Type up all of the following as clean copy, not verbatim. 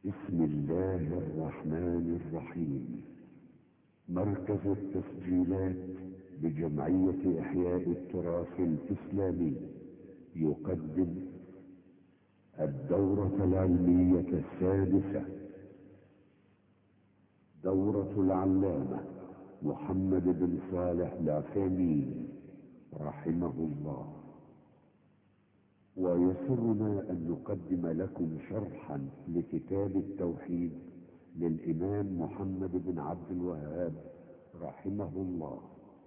بسم الله الرحمن الرحيم. مركز التسجيلات بجمعية إحياء التراث الإسلامي يقدم الدورة العلمية السادسة، دورة العلامة محمد بن صالح العثيمين رحمه الله. ويسرنا أن نقدم لكم شرحا لكتاب التوحيد للإمام محمد بن عبد الوهاب رحمه الله،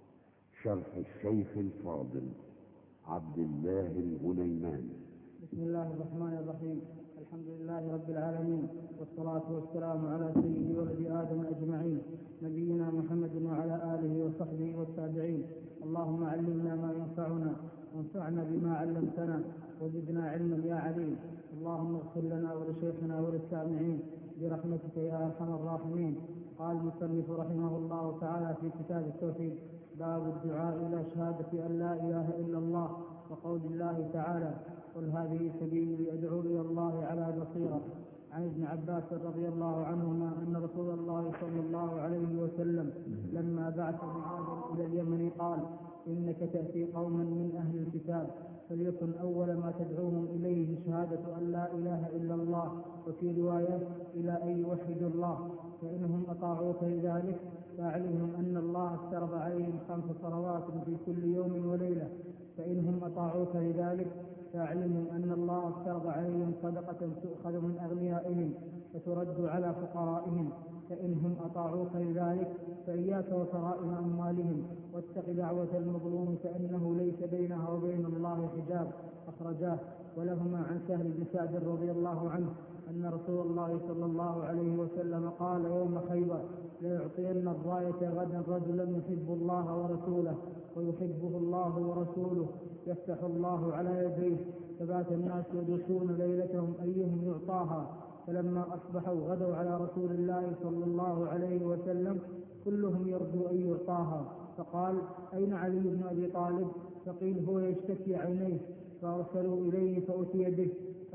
شرح الشيخ الفاضل عبد الله الغنيمان. بسم الله الرحمن الرحيم. الحمد لله رب العالمين، والصلاة والسلام على سيد ولد آدم أجمعين، نبينا محمد وعلى آله وصحبه والتابعين. اللهم علمنا ما ينفعنا وانفعنا بما علمتنا وزدنا علما يا عليم. اللهم اغفر لنا ولشيخنا وللسامعين برحمتك يا أرحم الراحمين. قال المصنف رحمه الله تعالى في كتاب التوحيد: باب الدعاء إلى شهادة أن لا إله إلا الله، وقول الله تعالى: قل هذه سبيلي أدعو إلى الله على بصيرة. عن ابن عباس رضي الله عنهما أن رسول الله صلى الله عليه وسلم لما بعث معاذا إلى اليمن قال: إنك تأتي قوما من أهل الكتاب، فليكن أول ما تدعوهم إليه شهادة أن لا إله إلا الله، وفي رواية إلى أن يوحدوا الله، فإنهم أطاعوك لذلك فاعلمهم أن الله افترض عليهم 5 صلوات في كل يوم وليلة، فإنهم أطاعوك لذلك فاعلمهم أن الله افترض عليهم صدقة تؤخذ من أغنيائهم فترد على فقرائهم، فإنهم أطاعوك لذلك فإياك وكرائم أموالهم، واتق دعوة المظلوم فإنه ليس بينها وبين الله حجاب. أخرجاه. ولهما عن سهل بن سعد رضي الله عنه أن رسول الله صلى الله عليه وسلم قال يوم خيبر: ليعطين الراية غدا رجلا يحب الله ورسوله ويحبه الله ورسوله، يفتح الله على يديه. فبات الناس يدرسون ليلتهم أيهم يعطاها، فلما أصبحوا غدوا على رسول الله صلى الله عليه وسلم كلهم يرجو أن يعطاها، فقال: أين علي بن أبي طالب؟ فقيل: هو يشتكي عينيه. فأرسلوا إليه فأتي به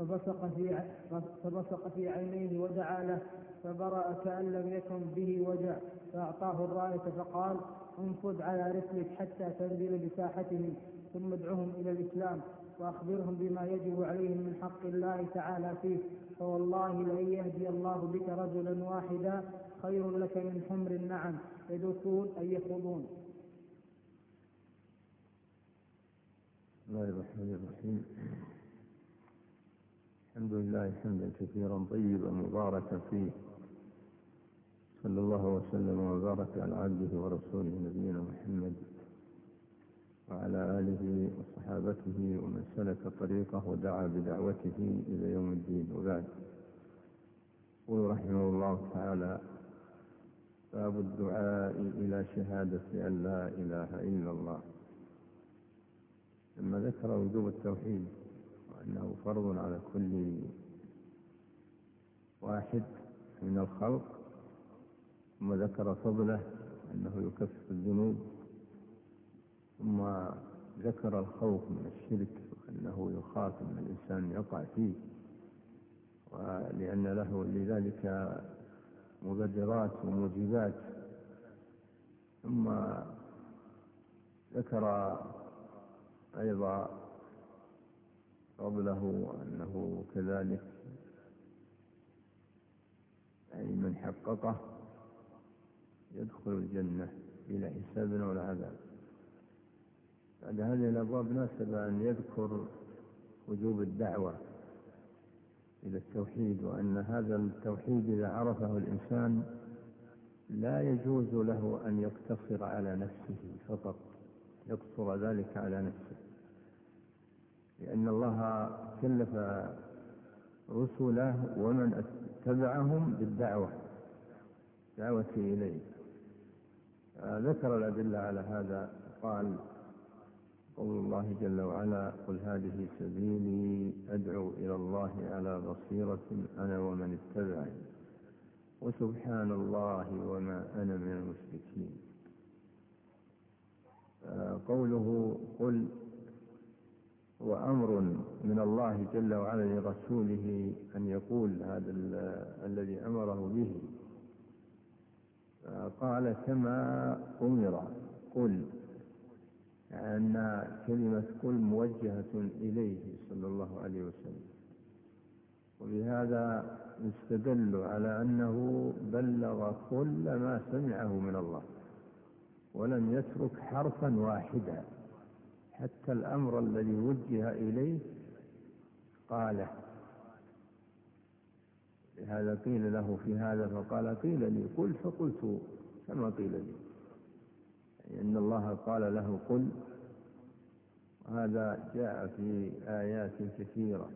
فبصق في عينيه ودعا له، فبرأ كأن لم يكن به وجع، فأعطاه الراية فقال: انفذ على رسلك حتى تنزل بساحتهم، ثم ادعهم إلى الإسلام، وأخبرهم بما يجب عليهم من حق الله تعالى فيه، فوالله لئن يهدي الله بك رجلا واحدا خير لك من حمر النعم، يدوسون أي يخوضون. بسم الله الرحمن الرحيم. الحمد لله حمدا كثيرا طيبا مباركا فيه، صلى الله وسلم وبارك على عبده ورسوله نبينا محمد وعلى آله وصحابته ومن سلك طريقه ودعا بدعوته إلى يوم الدين. وبعد، يقول رحمه الله تعالى: باب الدعاء إلى شهادة أن لا إله إلا الله. لما ذكر وجوب التوحيد وأنه فرض على كل واحد من الخلق، ثم ذكر فضله أنه يكفر الذنوب، ثم ذكر الخوف من الشرك وأنه يخاف أن الإنسان يقع فيه، ولأن له لذلك مبررات وموجبات، ثم ذكر أيضا فضله أنه كذلك أي من حققه يدخل الجنة بلا حساب ولا عذاب. بعد هذه الأبواب ناسب أن يذكر وجوب الدعوة إلى التوحيد، وأن هذا التوحيد إذا عرفه الإنسان لا يجوز له أن يقتصر على نفسه فقط، يقصر ذلك على نفسه، لأن الله كلف رسله ومن اتبعهم بالدعوة إليه. ذكر الأدلة على هذا، قال: قول الله جل وعلا: قل هذه سبيلي أدعو إلى الله على بصيرة أنا ومن اتبعني وسبحان الله وما أنا من المشركين. قوله قل وأمر من الله جل وعلا لرسوله أن يقول هذا الذي أمره به. قال كما أمر قل، أن كلمة قل موجهة إليه صلى الله عليه وسلم، وبهذا يستدل على أنه بلغ كل ما سمعه من الله ولم يترك حرفا واحدا، حتى الأمر الذي وجه إليه قاله. لهذا قيل له في هذا فقال قيل لي قل فقلت كما قيل لي، إن الله قال له قل. هذا جاء في آيات كثيرة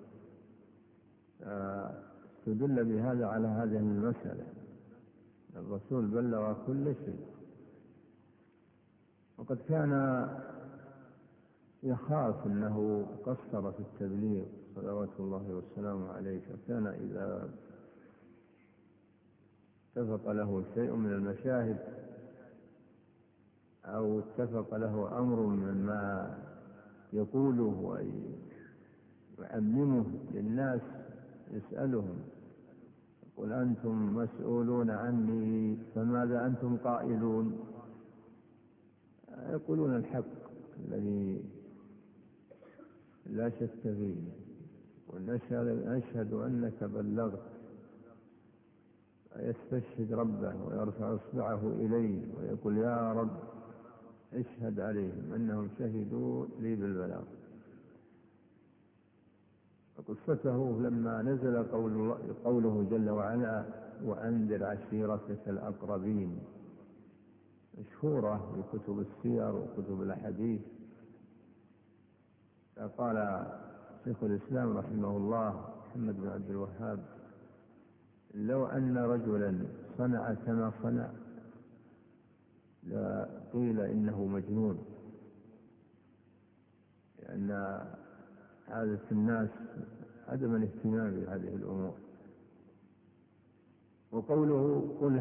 استدل بهذا على هذه المسألة. الرسول بلغ كل شيء، وقد كان يخاف أنه قصر في التبليغ صلوات الله والسلام عليه، فكان إذا اتفق له شيء من المشاهد أو اتفق له أمر من ما يقوله ويعلمه للناس يسألهم يقول أنتم مسؤولون عني فماذا أنتم قائلون؟ يقولون الحق الذي لا شك فيه، ونشهد أنك بلغت. يستشهد ربه ويرفع إصبعه إليه ويقول يا رب اشهد عليهم أنهم شهدوا لي بالبلاغ. قصته لما نزل قوله جل وعلا وأنذر عشيرتك الأقربين، مشهورة في كتب السير وكتب الأحاديث. قال شيخ الإسلام رحمه الله محمد بن عبد الوهاب لو أن رجلا صنع كما صنع لقيل إنه مجنون، لأن عادة الناس عدم الاهتمام بهذه الأمور. وقوله قل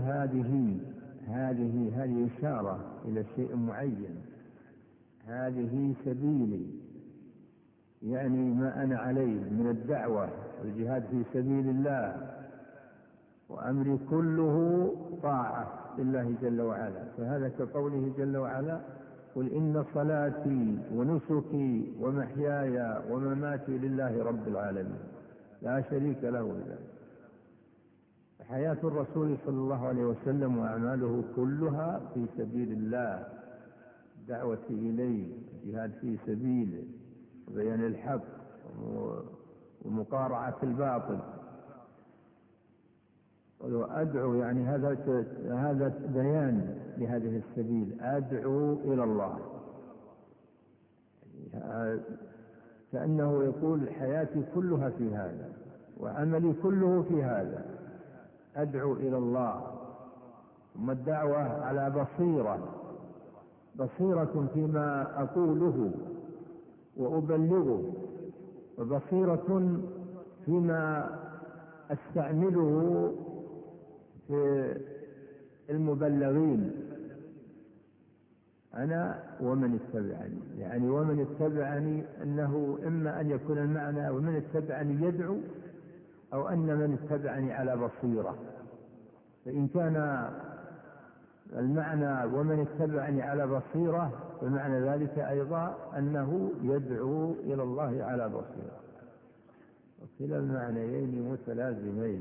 هذه إشارة إلى شيء معين، هذه سبيلي، يعني ما أنا عليه من الدعوة والجهاد في سبيل الله، وأمري كله طاعة لله جل وعلا. فهذا كقوله جل وعلا قل إن صلاتي ونسكي ومحياي ومماتي لله رب العالمين لا شريك له بذلك. حياة الرسول صلى الله عليه وسلم وأعماله كلها في سبيل الله، دعوة إليه، جهاد في سبيله، وبيان الحق ومقارعة الباطل. وأدعو يعني هذا بيان لهذه السبيل، أدعو إلى الله، كأنه يقول حياتي كلها في هذا وعملي كله في هذا، أدعو إلى الله. ثم الدعوة على بصيرة فيما أقوله وأبلغه، وبصيرة فيما أستعمله في المبلغين أنا ومن اتبعني. يعني ومن اتبعني أنه إما أن يكون المعنى ومن اتبعني يدعو، أو أن من اتبعني على بصيرة. فإن كان المعنى ومن اتبعني على بصيرة فمعنى ذلك أيضا أنه يدعو إلى الله على بصيرة، وكلا المعنيين متلازمين.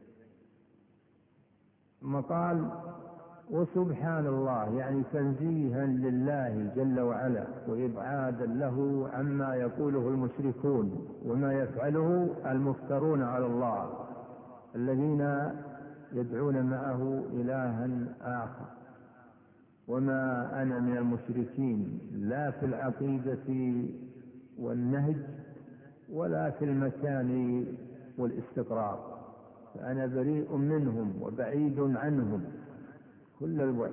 ثم قال وسبحان الله، يعني تنزيها لله جل وعلا وإبعادا له عما يقوله المشركون وما يفعله المفترون على الله الذين يدعون معه إلها آخر. وما أنا من المشركين لا في العقيدة والنهج ولا في المكان والاستقرار، فأنا بريء منهم وبعيد عنهم كل الوقت.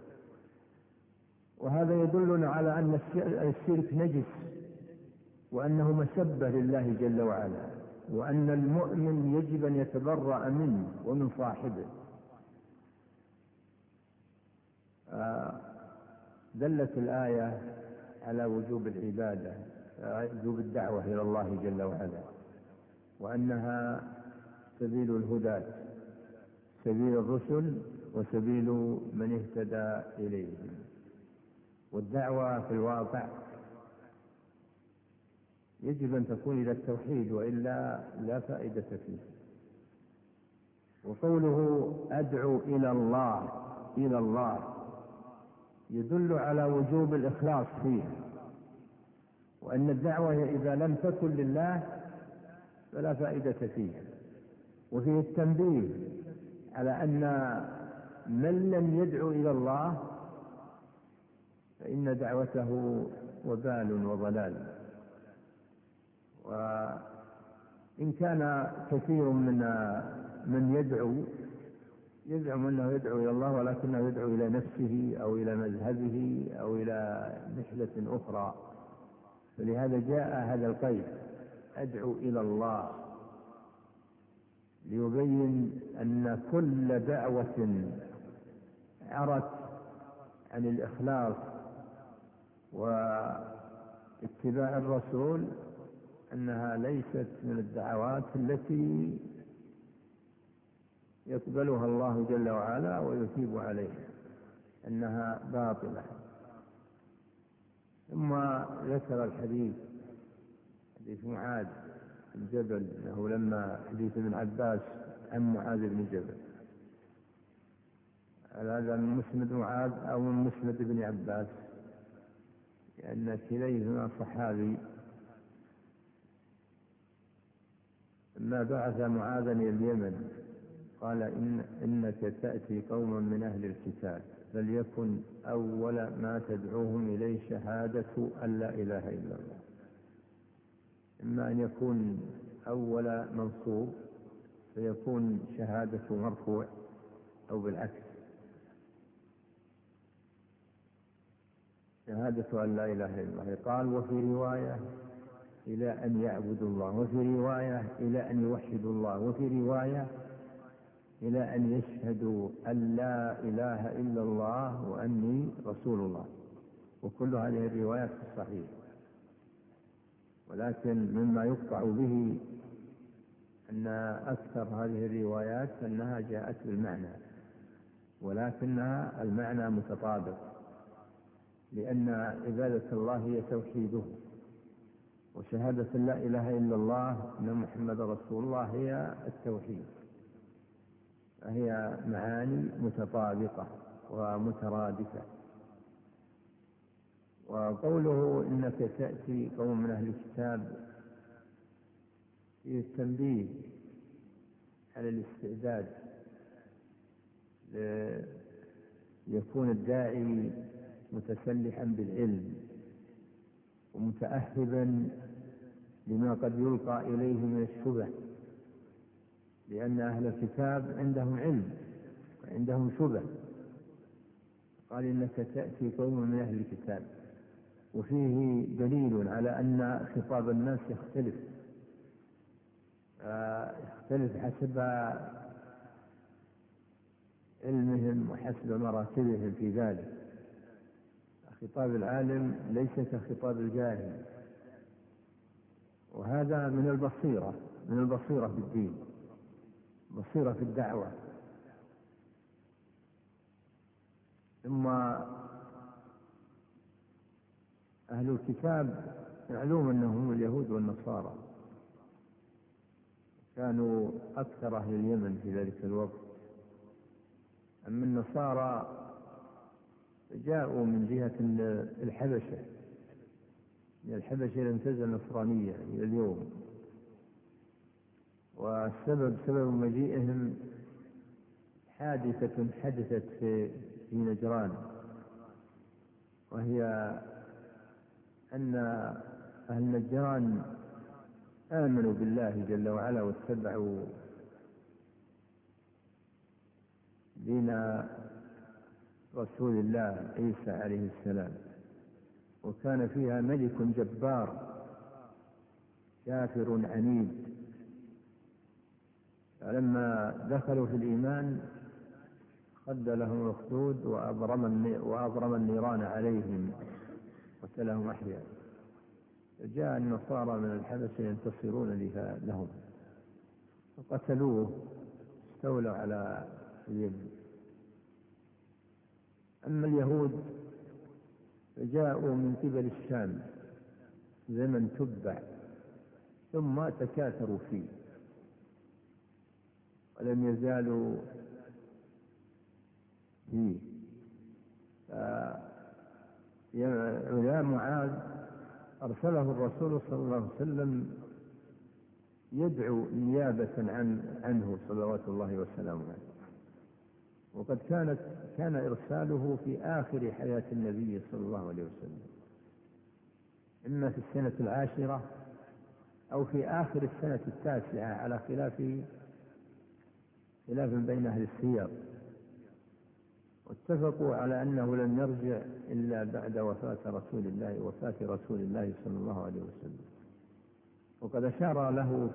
وهذا يدلنا على أن الشرك نجس، وأنه مسبة لله جل وعلا، وأن المؤمن يجب أن يتبرأ منه ومن صاحبه. دلت الآية على وجوب العبادة وجوب الدعوة إلى الله جل وعلا، وأنها سبيل الهداة، سبيل الرسل وسبيل من اهتدى إليهم. والدعوة في الواقع يجب أن تكون إلى التوحيد، وإلا لا فائدة فيه. وقوله أدعو إلى الله يدل على وجوب الإخلاص فيه، وأن الدعوة إذا لم تكن لله فلا فائدة فيها. وفيه التنبيه على أن من لم يدعو إلى الله فإن دعوته وبال وضلال. وإن كان كثير من يزعم أنه يدعو إلى الله ولكنه يدعو إلى نفسه أو إلى مذهبه أو إلى نحلة أخرى، فلهذا جاء هذا القيد أدعو إلى الله، ليبين أن كل دعوة عرت عن الإخلاص واتباع الرسول أنها ليست من الدعوات التي يقبلها الله جل وعلا ويثيب عليها، أنها باطلة. ثم ذكر حديث معاذ بن جبل، أنه لما حديث ابن عباس عن معاذ بن جبل، هذا من مسند معاذ أو من مسند ابن عباس، لأن كليهما صحابي. لما بعث معاذا إلى اليمن قال إنك تأتي قوما من أهل الكتاب فليكن أول ما تدعوهم إليه شهادة أن لا إله إلا الله. إما أن يكون أول منصوب فيكون شهادة مرفوع، أو بالعكس شهادة أن لا إله إلا الله. قال وفي رواية إلى أن يعبدوا الله، وفي رواية إلى أن يوحدوا الله، وفي رواية إلى أن يشهدوا أن لا إله إلا الله وأني رسول الله. وكل هذه الروايات في الصحيح، ولكن مما يقطع به أن أكثر هذه الروايات أنها جاءت بالمعنى، ولكنها المعنى متطابق، لأن عبادة الله هي توحيده، وشهادة لا إله إلا الله أن محمد رسول الله هي التوحيد، فهي معاني متطابقة ومترادفة. وقوله إنك تأتي قوم من أهل الكتاب فيه التنبيه على الاستعداد ليكون الداعي متسلحا بالعلم ومتأهبا لما قد يلقى إليه من الشبه، لأن أهل الكتاب عندهم علم وعندهم شبه. قال إنك تأتي قوم من أهل الكتاب، وفيه دليل على أن خطاب الناس يختلف حسب علمهم وحسب مراتبهم في ذلك. خطاب العالم ليس كخطاب الجاهل، وهذا من البصيرة في الدين، بصيرة في الدعوة. ثم أهل الكتاب معلوم أنهم اليهود والنصارى، كانوا أكثر أهل اليمن في ذلك الوقت. أما النصارى جاءوا من جهة الحبشة، من الحبشة لم تزل نصرانية إلى اليوم. سبب مجيئهم حادثة حدثت في نجران، وهي أن أهل نجران آمنوا بالله جل وعلا واتبعوا دين رسول الله عيسى عليه السلام، وكان فيها ملك جبار كافر عنيد. فلما دخلوا في الإيمان خد لهم الأخدود وأضرم النيران عليهم وقتلهم أحياء. جاء النصارى من الحبشة ينتصرون لهم، فقتلوه، استولوا على اليمن. أما اليهود فجاءوا من قبل الشام زمن تبع، ثم تكاثروا فيه ولم يزالوا فيه. يا معاذ أرسله الرسول صلى الله عليه وسلم يدعو نيابة عنه صلوات الله وسلامه عليه، وقد كان إرساله في آخر حياة النبي صلى الله عليه وسلم، إما في السنة 10 أو في آخر السنة 9 على خلاف بين أهل السير، واتفقوا على أنه لم يرجع إلا بعد وفاة رسول الله صلى الله عليه وسلم. وقد أشار له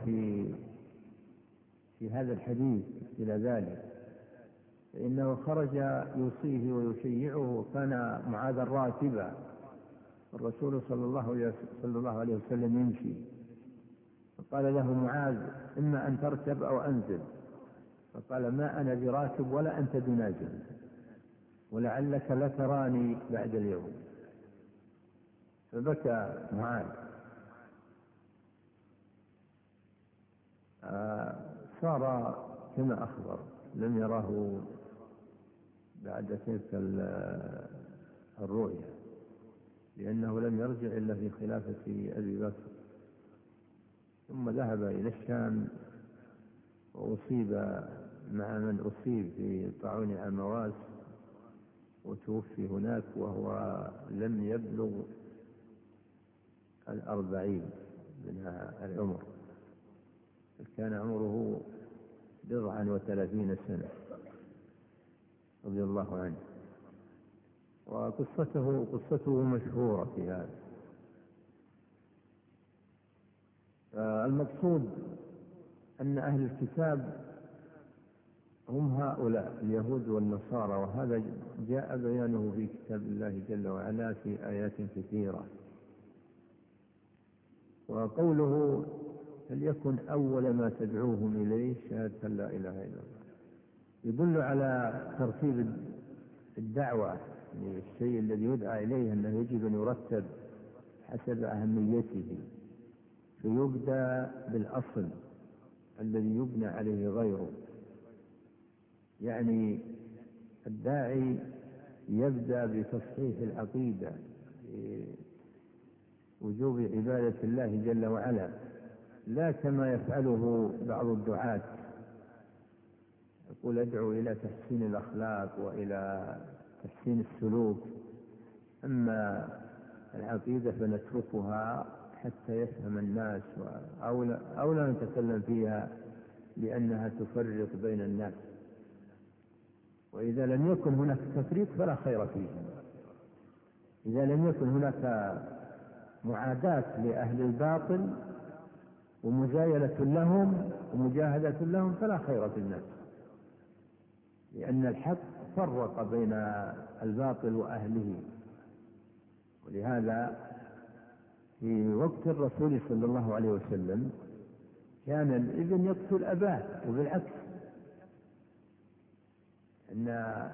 في هذا الحديث إلى ذلك، فإنه خرج يوصيه ويشيعه، وكان معاذ راكبا، الرسول صلى الله عليه وسلم يمشي، فقال له معاذ: إما أن تركب أو أنزل. فقال: ما أنا براكب ولا أنت بنازل، ولعلك لتراني بعد اليوم. فبكى معاذ. صار كما أخبر، لم يراه بعد تلك الرؤيا، لأنه لم يرجع إلا في خلافة أبي بكر، ثم ذهب إلى الشام وأصيب مع من أصيب في طاعون عمواس، وتوفي هناك وهو لم يبلغ 40 من العمر، كان عمره 39 سنة رضي الله عنه. وقصته مشهورة في هذا. المقصود أن أهل الكتاب هم هؤلاء اليهود والنصارى، وهذا جاء بيانه في كتاب الله جل وعلا في آيات كثيرة. وقوله: فليكن أول ما تدعوهم إليه شهادة لا إله إلا الله، يدل على ترتيب الدعوة، الشيء الذي يدعى إليه أنه يجب أن يرتب حسب أهميته، فيبدأ بالأصل الذي يبنى عليه غيره. يعني الداعي يبدأ بتصحيح العقيدة، وجوب عبادة الله جل وعلا، لا كما يفعله بعض الدعاة، يقول: ادعو إلى تحسين الأخلاق وإلى تحسين السلوك، أما العقيدة فنتركها حتى يفهم الناس، أو لا نتكلم فيها لأنها تفرق بين الناس. وإذا لم يكن هناك تفريق فلا خير فيه. إذا لم يكن هناك معاداة لأهل الباطل ومجايلة لهم ومجاهدة لهم فلا خير في الناس، لأن الحق فرق بين الباطل وأهله. ولهذا في وقت الرسول صلى الله عليه وسلم كان الابن يقتل أباه، وبالعكس، أن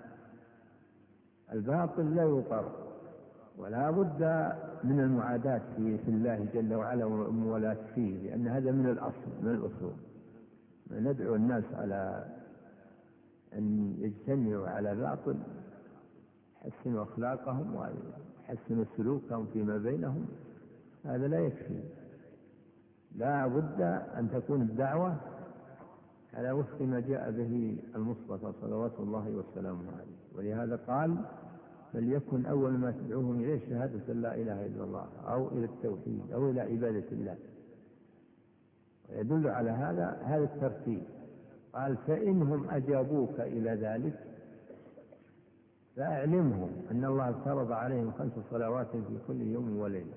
الباطل لا يقر، ولا بد من المعاداة في الله جل وعلا والموالاة فيه، لأن هذا من الأصول. ندعو الناس على أن يجتمعوا على باطل، يحسنوا أخلاقهم ويحسنوا سلوكهم فيما بينهم، هذا لا يكفي. لا بد أن تكون الدعوة على وفق ما جاء به المصطفى صلوات الله وسلامه عليه. ولهذا قال: فليكن أول ما تدعوهم إليه شهادة لا إله إلا الله، أو إلى التوحيد، أو إلى عبادة الله. ويدل على هذا الترتيب. قال: فإنهم أجابوك إلى ذلك فأعلمهم أن الله فرض عليهم 5 صلوات في كل يوم وليلة.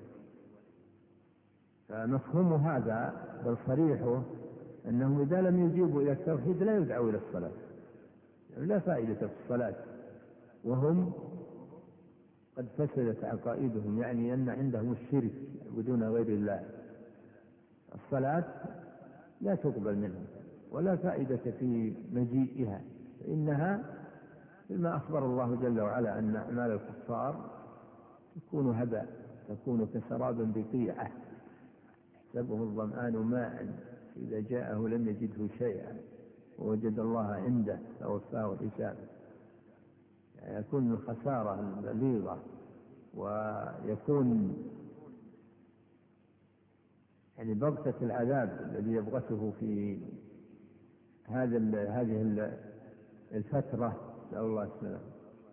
فمفهوم هذا بل صريحه أنهم إذا لم يجيبوا إلى التوحيد لا يدعوا إلى الصلاة، يعني لا فائدة في الصلاة وهم قد فسدت عقائدهم، يعني أن عندهم الشرك يعبدون غير الله. الصلاة لا تقبل منهم ولا فائدة في مجيئها، فإنها بما أخبر الله جل وعلا أن أعمال الكفار تكون هباء، تكون كسراب بقيعة يحسبه الظمآن ماء إذا جاءه لم يجده شيئا ووجد الله عنده فوفاه حسابه. يعني يكون الخسارة البليغة، ويكون يعني بغتة العذاب الذي يبغته في هذه الفترة، نسأل الله السلامة.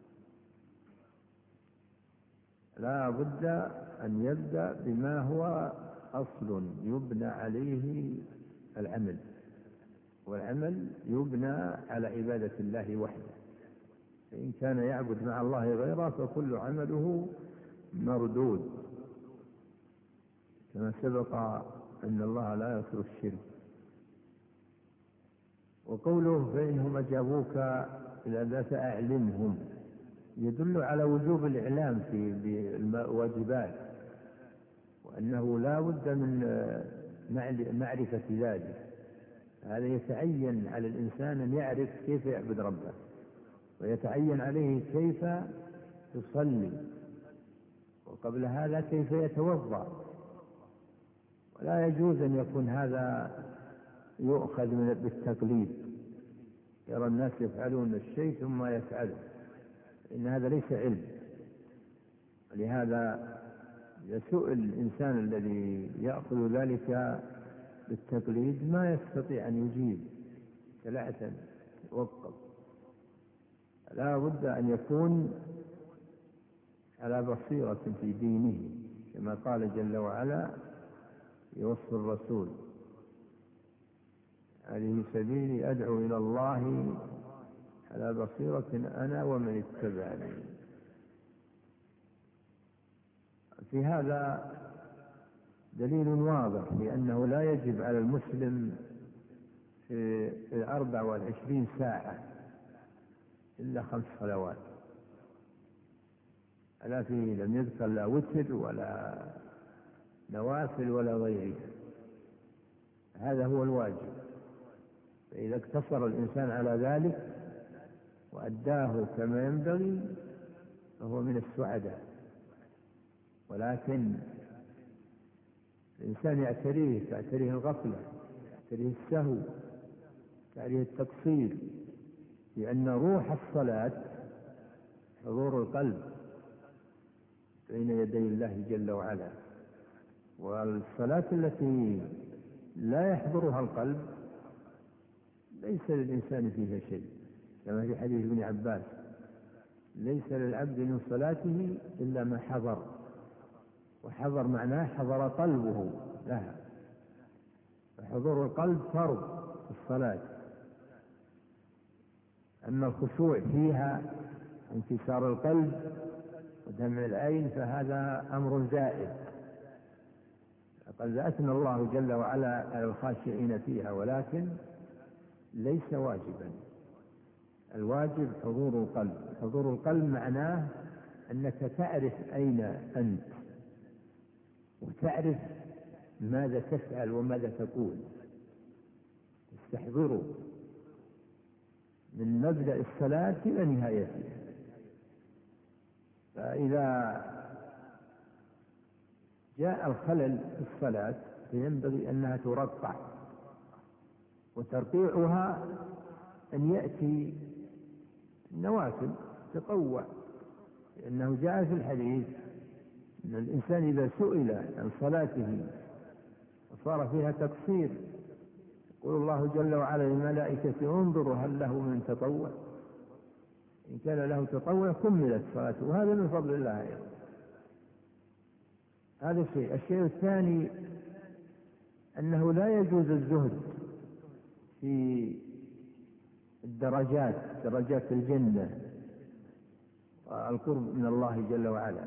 لا بد أن يبدأ بما هو أصل يبنى عليه العمل، والعمل يبنى على عبادة الله وحده، فإن كان يعبد مع الله غيره فكل عمله مردود، كما سبق أن الله لا يغفر الشرك. وقوله فإنهم أجابوك إلى ذا فأعلمهم يدل على وجوب الإعلام في الواجبات، وأنه لا بد من معرفة ذلك. هذا يتعين على الإنسان أن يعرف كيف يعبد ربه، ويتعين عليه كيف يصلي، وقبل هذا كيف يتوضأ. ولا يجوز أن يكون هذا يؤخذ بالتقليد، يرى الناس يفعلون الشيء ثم يفعله، إن هذا ليس علم. لهذا يسوء الإنسان الذي يأخذ ذلك بالتقليد، ما يستطيع أن يجيب ثلاثة وقف. لا بد أن يكون على بصيرة في دينه، كما قال جل وعلا يوصي الرسول: هذه سبيلي أدعو إلى الله على بصيرة أنا ومن اتبعني. في هذا دليل واضح لأنه لا يجب على المسلم في 24 ساعة إلا 5 صلوات، ألا فيه لم يذكر لا وتر ولا نوافل ولا غيرها. هذا هو الواجب، فإذا اقتصر الإنسان على ذلك وأداه كما ينبغي فهو من السعداء. ولكن الإنسان تعتريه الغفلة، تعتريه السهو، تعتريه التقصير، لأن روح الصلاة حضور القلب بين يدي الله جل وعلا. والصلاة التي لا يحضرها القلب ليس للإنسان فيها شيء، كما في حديث ابن عباس: ليس للعبد من صلاته إلا ما حضر. وحضر معناه حضر قلبه لها، فحضور القلب فرض في الصلاة. أما الخشوع فيها، انكسار القلب ودمع العين، فهذا أمر زائد. قد أثنى الله جل وعلا على الخاشعين فيها، ولكن ليس واجبا. الواجب حضور القلب. حضور القلب معناه أنك تعرف أين أنت، وتعرف ماذا تفعل وماذا تقول، تستحضره من مبدأ الصلاة إلى نهايتها. فإذا جاء الخلل في الصلاة فينبغي أنها ترقع، وترقيعها أن يأتي النوافل تقوى، لأنه جاء في الحديث أن الإنسان إذا سئل عن صلاته وصار فيها تقصير يقول الله جل وعلا للملائكة: انظروا هل له من تطوع، إن كان له تطوع كملت صلاته. وهذا من فضل الله أيضا. هذا الشيء. الشيء الثاني أنه لا يجوز الزهد في درجات الجنة والقرب من الله جل وعلا.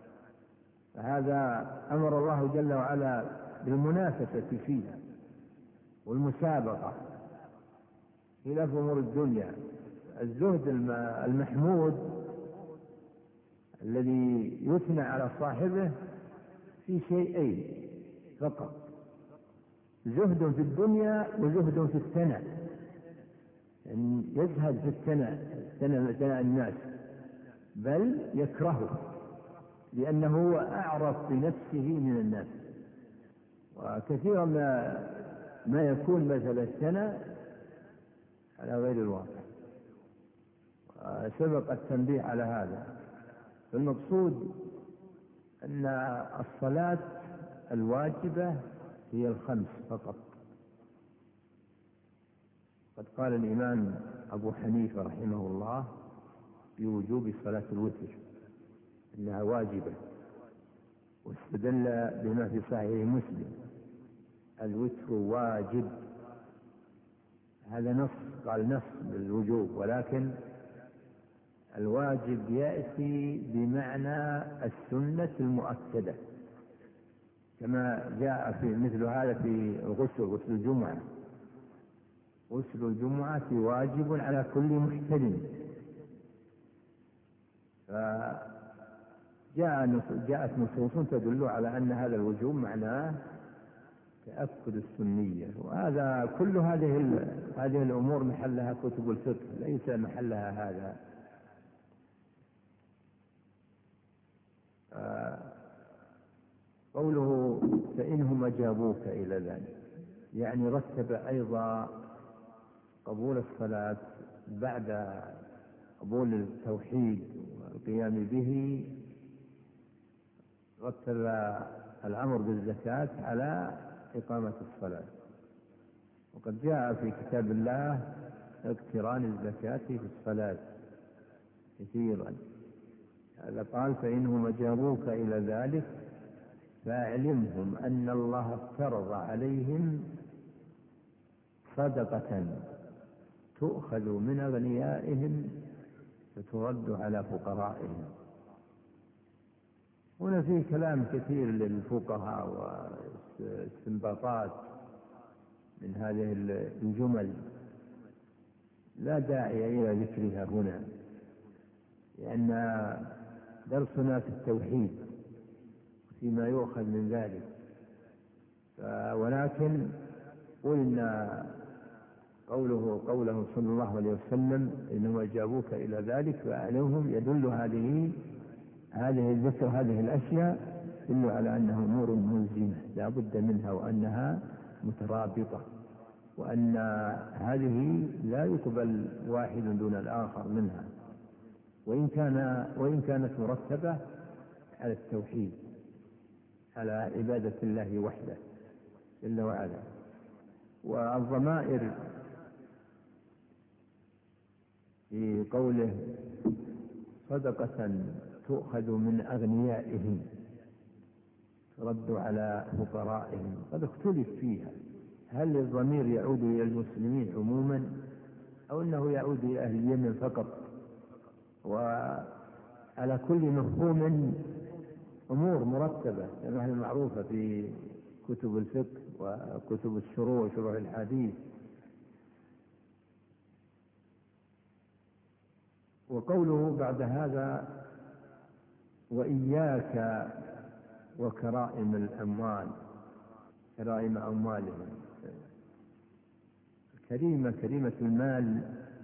فهذا أمر الله جل وعلا بالمنافسة فيه والمسابقة، خلاف أمور الدنيا. الزهد المحمود الذي يثنى على صاحبه في شيئين فقط: زهد في الدنيا وزهد في الثناء، يعني يزهد في ثناء الناس، بل يكرهه لأنه هو أعرف بنفسه من الناس. وكثيرا ما يكون مثل الثناء على غير الواقع، سبق التنبيه على هذا. فالمقصود أن الصلاة الواجبة هي الخمس فقط. قد قال الإمام أبو حنيفة رحمه الله بوجوب صلاة الوتر إنها واجبة، واستدل بما في صحيح مسلم: الوتر واجب. هذا نص، قال نص بالوجوب، ولكن الواجب يأتي بمعنى السنة المؤكدة، كما جاء في مثل هذا في غسل الجمعة. غسل الجمعة واجب على كل محتلم. فجاءت نصوص تدل على أن هذا الوجوب معناه تأكد السنية. وهذا كل هذه الأمور محلها كتب الفقه، ليس محلها هذا. قوله فإنهم أجابوك إلى ذلك، يعني رتب أيضا قبول الصلاة بعد قبول التوحيد والقيام به، رتب الأمر بالزكاة على إقامة الصلاة. وقد جاء في كتاب الله اقتران الزكاة في الصلاة كثيرا. هذا قال فإنهم أجابوك إلى ذلك فاعلمهم أن الله افترض عليهم صدقة تؤخذ من أغنيائهم فترد على فقرائهم. هنا فيه كلام كثير للفقهاء واستنباطات من هذه الجمل لا داعي إلى ذكرها هنا، لأن درسنا في التوحيد فيما يؤخذ من ذلك. ولكن قلنا قوله صلى الله عليه وسلم إنهم أجابوك إلى ذلك فأعلمهم، يدل هذه الذكر هذه الأشياء يدل على أنها أمور ملزمة لا بد منها، وأنها مترابطة، وأن هذه لا يقبل واحد دون الآخر منها، وإن كانت مرتبة على التوحيد، على عبادة الله وحده جل وعلا. والضمائر في قوله صدقة تؤخذ من أغنيائهم ترد على فقرائهم قد اختلف فيها، هل الضمير يعود إلى المسلمين عموما أو أنه يعود إلى أهل اليمن فقط؟ وعلى كل مفهوم أمور مرتبة كما هي المعروفة في كتب الفقه وكتب الشروع وشروع الحديث. وقوله بعد هذا وإياك وكرائم الأموال، كرائم أموالهم. كريمة المال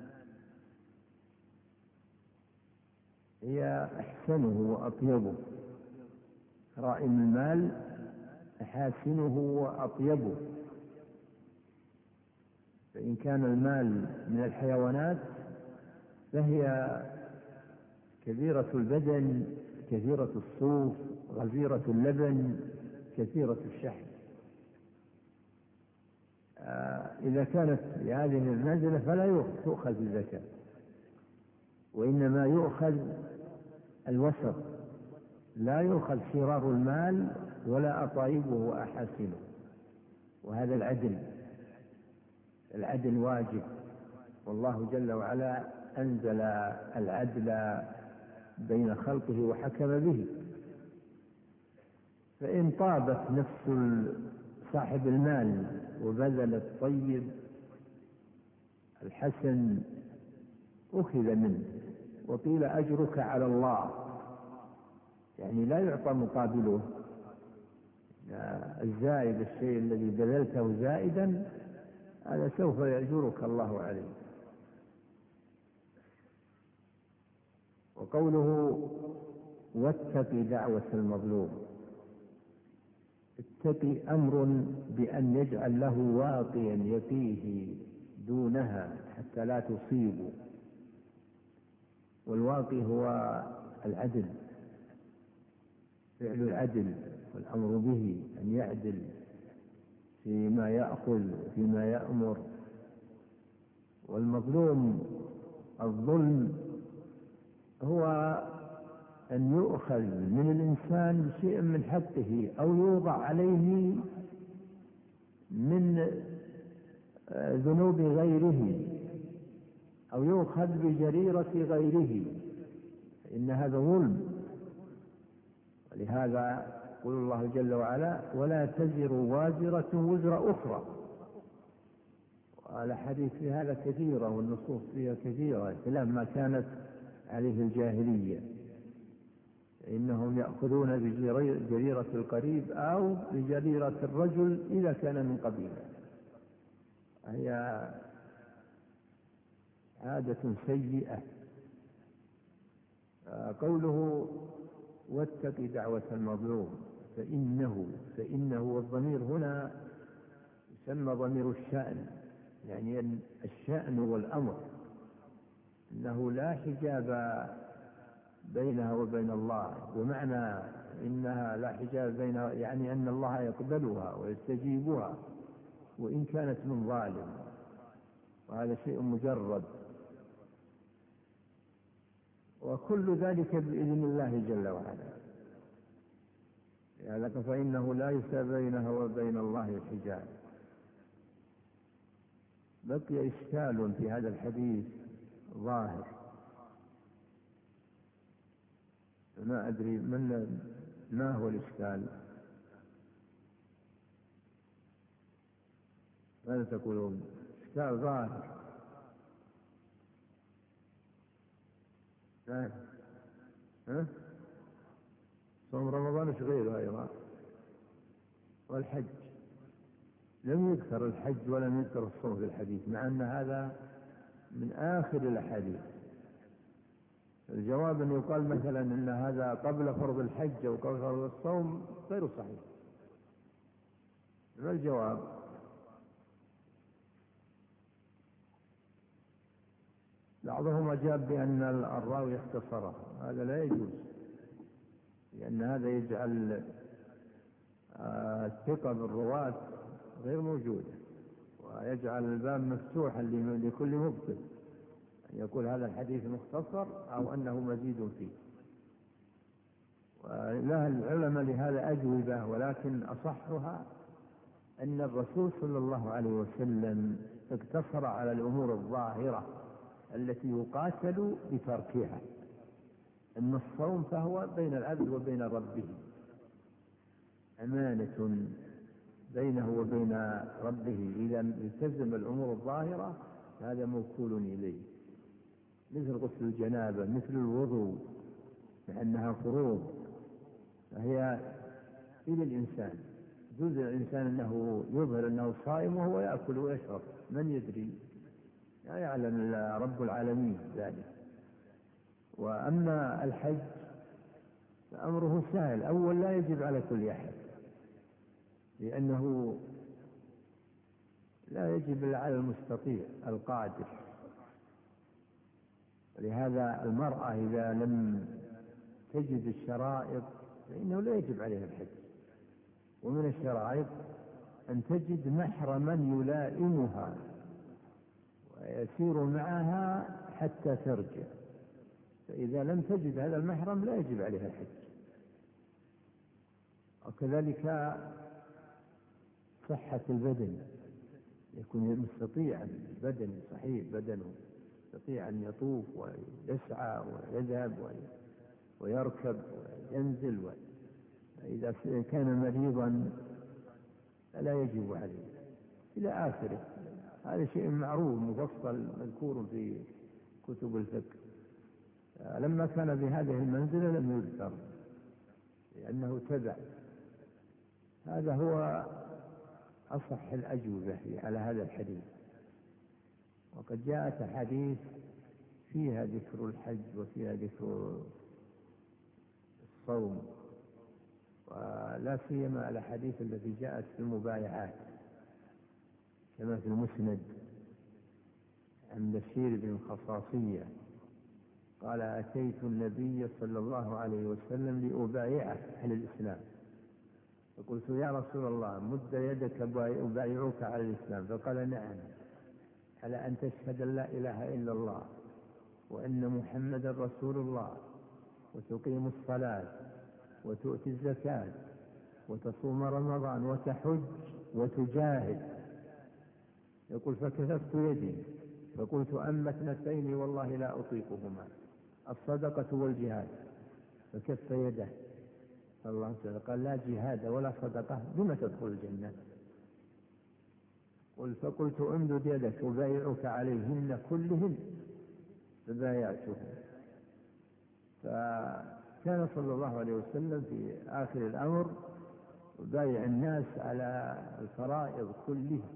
هي أحسنه وأطيبه، كرائم المال أحاسنه وأطيبه. فإن كان المال من الحيوانات فهي كبيرة البدن، كثيرة الصوف، غزيرة اللبن، كثيرة الشحم. إذا كانت هذه المنزلة فلا تؤخذ الزكاة، وإنما يؤخذ الوسط، لا يؤخذ شرار المال ولا أطايبه وأحاسنه. وهذا العدل واجب، والله جل وعلا أنزل العدل بين خلقه وحكم به. فإن طابت نفس صاحب المال وبذل الطيب الحسن أخذ منه، وقيل أجرك على الله، يعني لا يعطى مقابله. الزائد، الشيء الذي بذلته زائدا، هذا سوف يأجرك الله عليه. وقوله واتق دعوة المظلوم، اتقي أمر بأن يجعل له واقيا يقيه دونها حتى لا تصيبه. والواقي هو العدل، فعل العدل والأمر به، أن يعدل فيما يأخذ فيما يأمر. والمظلوم، الظلم هو أن يؤخذ من الإنسان شيء من حقه أو يوضع عليه من ذنوب غيره أو يؤخذ بجريرة غيره، فإن هذا ظلم. ولهذا يقول الله جل وعلا ولا تزر وازرة وزر أخرى. والأحاديث في هذا كثيرة والنصوص فيها كثيرة، خلاف ما كانت عليه الجاهلية، إنهم يأخذون بجريرة القريب أو بجريرة الرجل إذا كان من قبيله. هي عادة سيئة. قوله واتق دعوة المظلوم، فإنه والضمير هنا يسمى ضمير الشأن، يعني الشأن والأمر، أنه لا حجاب بينها وبين الله. ومعنى إنها لا حجاب بينها يعني أن الله يقبلها ويستجيبها وإن كانت من ظالم، وهذا شيء مجرد. وكل ذلك بإذن الله جل وعلا. لذلك فإنه لا يسى بينها وبين الله حجاب. بقي إشكال في هذا الحديث ظاهر، ما أدري ما هو الإشكال. ماذا تقولون؟ إشكال ظاهر. صوم رمضان ايش غيره أيضا؟ والحج لم يذكر الحج ولم يذكر الصوم في الحديث، مع أن هذا من آخر الأحاديث. الجواب أن يقال مثلا أن هذا قبل فرض الحج أو قبل فرض الصوم غير صحيح. ما الجواب؟ بعضهم أجاب بأن الراوي اختصره، هذا لا يجوز، لأن هذا يجعل الثقة بالرواة غير موجودة، ويجعل الباب مفتوحا لكل مبطل أن يقول هذا الحديث مختصر أو أنه مزيد فيه. وله العلماء لهذا أجوبة، ولكن أصحها أن الرسول صلى الله عليه وسلم اقتصر على الأمور الظاهرة التي يقاتل بتركها. أن الصوم فهو بين العبد وبين ربه، أمانة بينه وبين ربه، إذا التزم الأمور الظاهرة هذا موكول إليه، مثل غسل الجنابة، مثل الوضوء، لأنها فروض فهي إلى الإنسان. يجوز للإنسان أنه يظهر أنه صائم وهو يأكل ويشرب، من يدري؟ لا يعلم رب العالمين ذلك. وأما الحج فأمره سهل. أول لا يجب على كل أحد، لأنه لا يجب إلا على المستطيع القادر. ولهذا المرأة إذا لم تجد الشرائط فإنه لا يجب عليها الحج. ومن الشرائط أن تجد محرما يلائمها ويسير معها حتى ترجع، فإذا لم تجد هذا المحرم لا يجب عليها الحج. وكذلك صحة البدن، يكون مستطيعا، البدن صحيح بدنه، يستطيع أن يطوف ويسعى ويذهب ويركب وينزل. فإذا كان مريضا فلا يجب عليه إلى آخره. هذا شيء معروف مفصل مذكور في كتب الفقه. لما كان بهذه المنزلة لم يذكر، لأنه تبع. هذا هو أصح الأجوبة على هذا الحديث. وقد جاءت أحاديث فيها ذكر الحج وفيها ذكر الصوم، ولا سيما الأحاديث التي جاءت في المبايعات كما في المسند عن بشير بن الخصاصية قال: أتيت النبي صلى الله عليه وسلم لأبايعه على الإسلام، فقلت: يا رسول الله مد يدك أبايعك على الإسلام. فقال: نعم، على أن تشهد أن لا إله إلا الله وأن محمدا رسول الله، وتقيم الصلاة، وتؤتي الزكاة، وتصوم رمضان، وتحج، وتجاهد. يقول: فكففت يدي فقلت: أما اثنتين والله لا أطيقهما، الصدقة والجهاد. فكف يده الله تعالى قال: لا جهاد ولا صدقة بما تدخل الجنة؟ فقلت: امدد يدك أبايعك عليهن كلهن، فبايعته. فكان صلى الله عليه وسلم في آخر الأمر يبايع الناس على الفرائض كلها.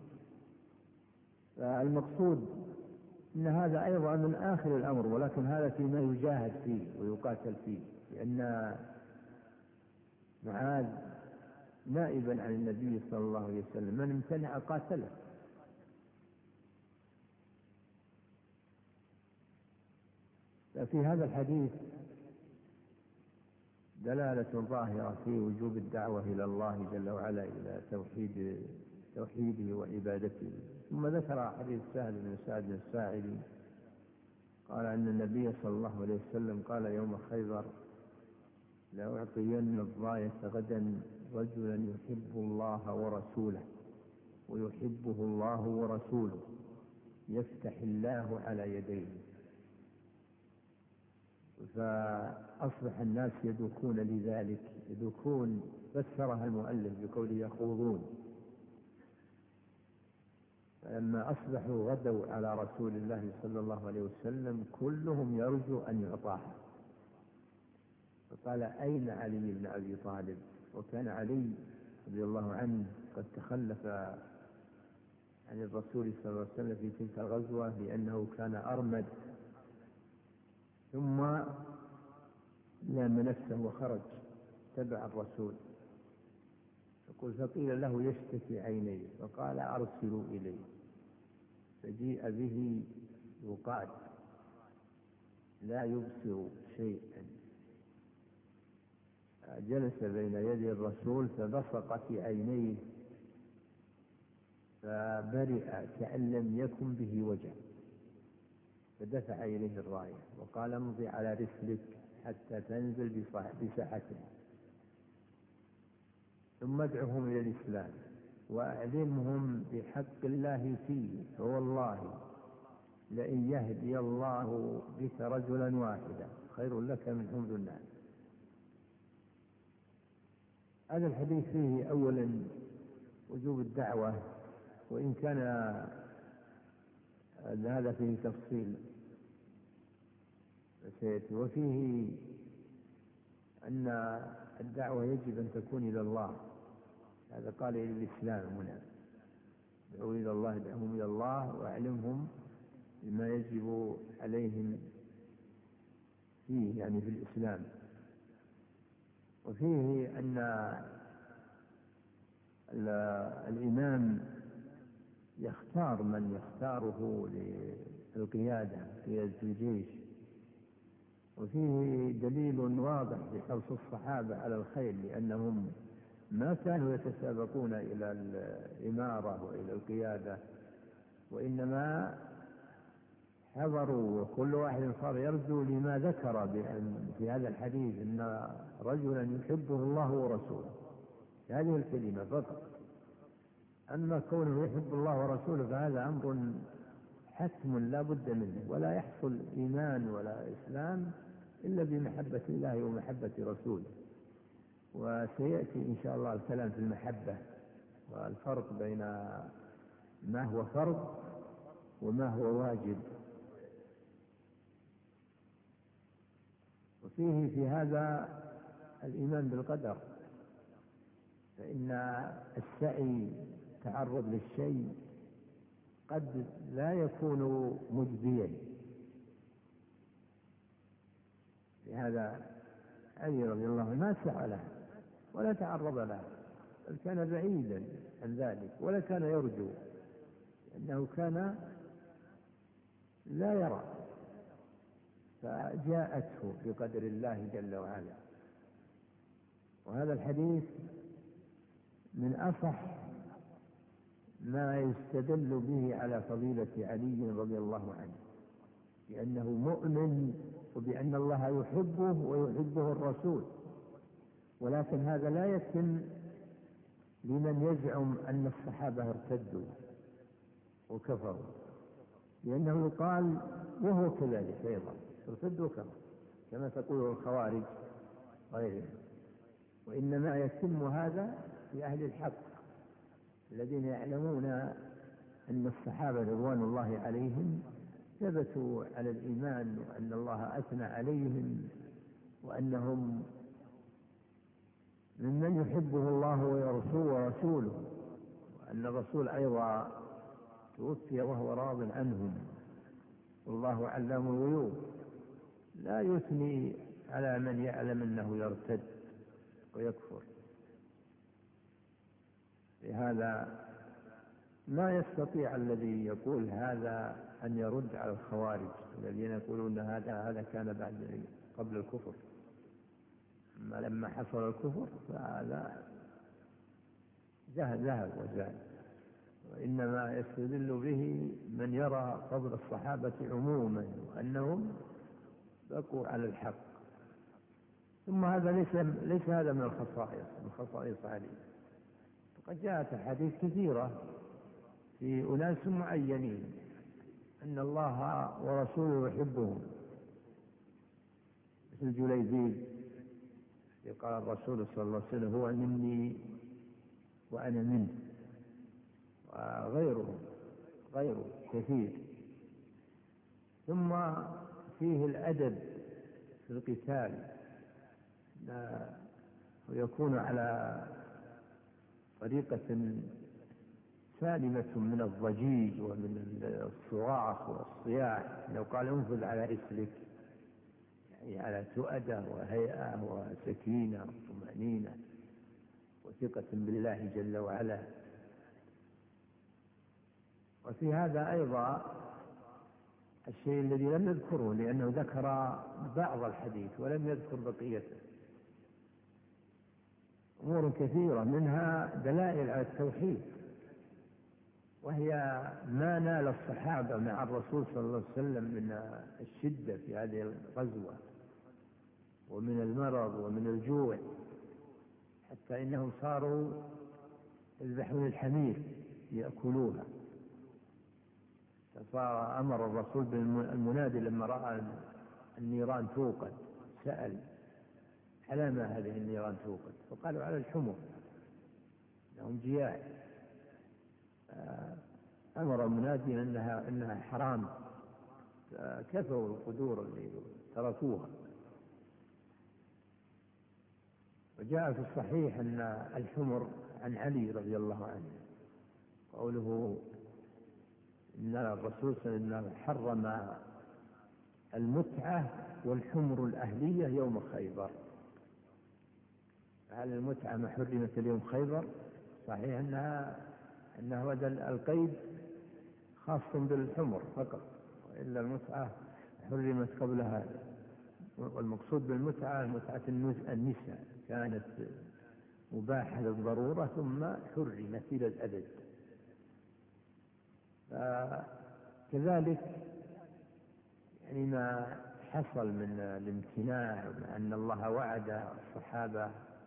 فالمقصود أن هذا أيضا من آخر الأمر، ولكن هذا فيما يجاهد فيه ويقاتل فيه، لأن معاذ نائبا عن النبي صلى الله عليه وسلم من امتنع قاتله. ففي هذا الحديث دلالة ظاهرة في وجوب الدعوة إلى الله جل وعلا، إلى توحيده وعبادته. ثم ذكر حديث سهل بن سعد الساعدي قال أن النبي صلى الله عليه وسلم قال يوم خيبر: لأعطين الراية غدا رجلا يحب الله ورسوله ويحبه الله ورسوله، يفتح الله على يديه. فأصبح الناس يدوكون لذلك، يدوكون. فسرها المؤلف بقوله يخوضون. فلما أصبحوا غدوا على رسول الله صلى الله عليه وسلم كلهم يرجو أن يعطاها. فقال: أين علي بن أبي طالب؟ وكان علي رضي الله عنه قد تخلف عن الرسول صلى الله عليه وسلم في تلك الغزوة لأنه كان أرمد، ثم لام نفسه وخرج تبع الرسول. فقيل له يشتكي عينيه، فقال: أرسلوا إليه. فجيء به يقاد لا يبصر شيئا، جلس بين يدي الرسول فبصق في عينيه فبرئ كأن لم يكن به وجع، فدفع إليه الراية وقال: امضي على رسلك حتى تنزل بساحته، ثم ادعهم إلى الإسلام وأعلمهم بحق الله فيه، فوالله لئن يهدي الله بك رجلا واحدا خير لك من حمر النعم. هذا الحديث فيه أولا وجوب الدعوة، وإن كان هذا فيه تفصيل سيأتي، وفيه أن الدعوة يجب أن تكون إلى الله. هذا قال إلى الإسلام هنا: ادعوا إلى الله، ادعهم إلى الله وأعلمهم بما يجب عليهم فيه، يعني في الإسلام. وفيه أن الإمام يختار من يختاره للقيادة في الجيش. وفيه دليل واضح بحرص الصحابة على الخير، لأنهم ما كانوا يتسابقون إلى الإمارة وإلى القيادة، وإنما حضروا، وكل واحد صار يرجو لما ذكر في هذا الحديث أن رجلا يحبه الله ورسوله، هذه الكلمة فقط. أما كونه يحب الله ورسوله فهذا أمر حتم لا بد منه، ولا يحصل إيمان ولا إسلام إلا بمحبة الله ومحبة رسوله. وسيأتي إن شاء الله الكلام في المحبة والفرق بين ما هو فرض وما هو واجب. وفيه في هذا الإيمان بالقدر، فإن السعي تعرض للشيء قد لا يكون مجديا. لهذا علي رضي الله عنه ما سعى له ولا تعرض له، بل كان بعيدا عن ذلك ولا كان يرجو، لأنه كان لا يرى، فجاءته بقدر الله جل وعلا. وهذا الحديث من أصح ما يستدل به على فضيلة علي رضي الله عنه، لأنه مؤمن وبأن الله يحبه ويحبه الرسول، ولكن هذا لا يتم لمن يزعم أن الصحابة ارتدوا وكفروا، لأنه يقال وهو كذلك أيضا ارتدوا وكفروا كما تقول الخوارج غيرهم، وإنما يتم هذا في أهل الحق الذين يعلمون أن الصحابة رضوان الله عليهم ثبتوا على الإيمان، وأن الله أثنى عليهم، وأنهم ممن يحبه الله ورسوله، وأن الرسول أيضا توفي وهو راض عنهم، والله علام الغيوب، لا يثني على من يعلم أنه يرتد ويكفر. لهذا ما يستطيع الذي يقول هذا أن يرد على الخوارج الذين يقولون هذا كان قبل الكفر، أما لما حصل الكفر فهذا ذهب وزال. وإنما يستدل به من يرى فضل الصحابة عموما وأنهم بقوا على الحق. ثم هذا ليس هذا من خصائص علي، وقد جاءت أحاديث كثيرة في أناس معينين أن الله ورسوله يحبهم، مثل جليبيب قال الرسول صلى الله عليه وسلم هو مني وأنا منه، وغيره كثير. ثم فيه الأدب في القتال، ويكون على طريقة سالمة من الضجيج ومن الصراخ والصياح. لو قال انفذ على رسلك، يعني على تؤدة وهيئة وسكينة وطمأنينة وثقة بالله جل وعلا. وفي هذا أيضا الشيء الذي لم نذكره، لأنه ذكر بعض الحديث ولم يذكر بقيته، أمور كثيرة منها دلائل على التوحيد، وهي ما نال الصحابة مع الرسول صلى الله عليه وسلم من الشدة في هذه الغزوة، ومن المرض ومن الجوع، حتى إنهم صاروا يذبحون الحمير يأكلوها. فصار أمر الرسول بالمنادي لما رأى النيران توقد سأل على ما هذه النيران توقد، فقالوا على الحمر لهم جياع. أمر المنادي أنها حرام، كفروا القدور اللي تركوها. وجاء في الصحيح أن الحمر عن علي رضي الله عنه قوله إن الرسول صلى الله عليه وسلم حرم المتعة والحمر الأهلية يوم خيبر. هل المتعة ما حرمت اليوم خيبر؟ صحيح أنه هذا القيد خاص بالحمر فقط، وإلا المتعة حرمت قبلها. والمقصود بالمتعة متعة النساء كانت مباحة للضرورة ثم حرمت إلى الأبد. كذلك يعني ما حصل من الامتناع، أن الله وعد الصحابة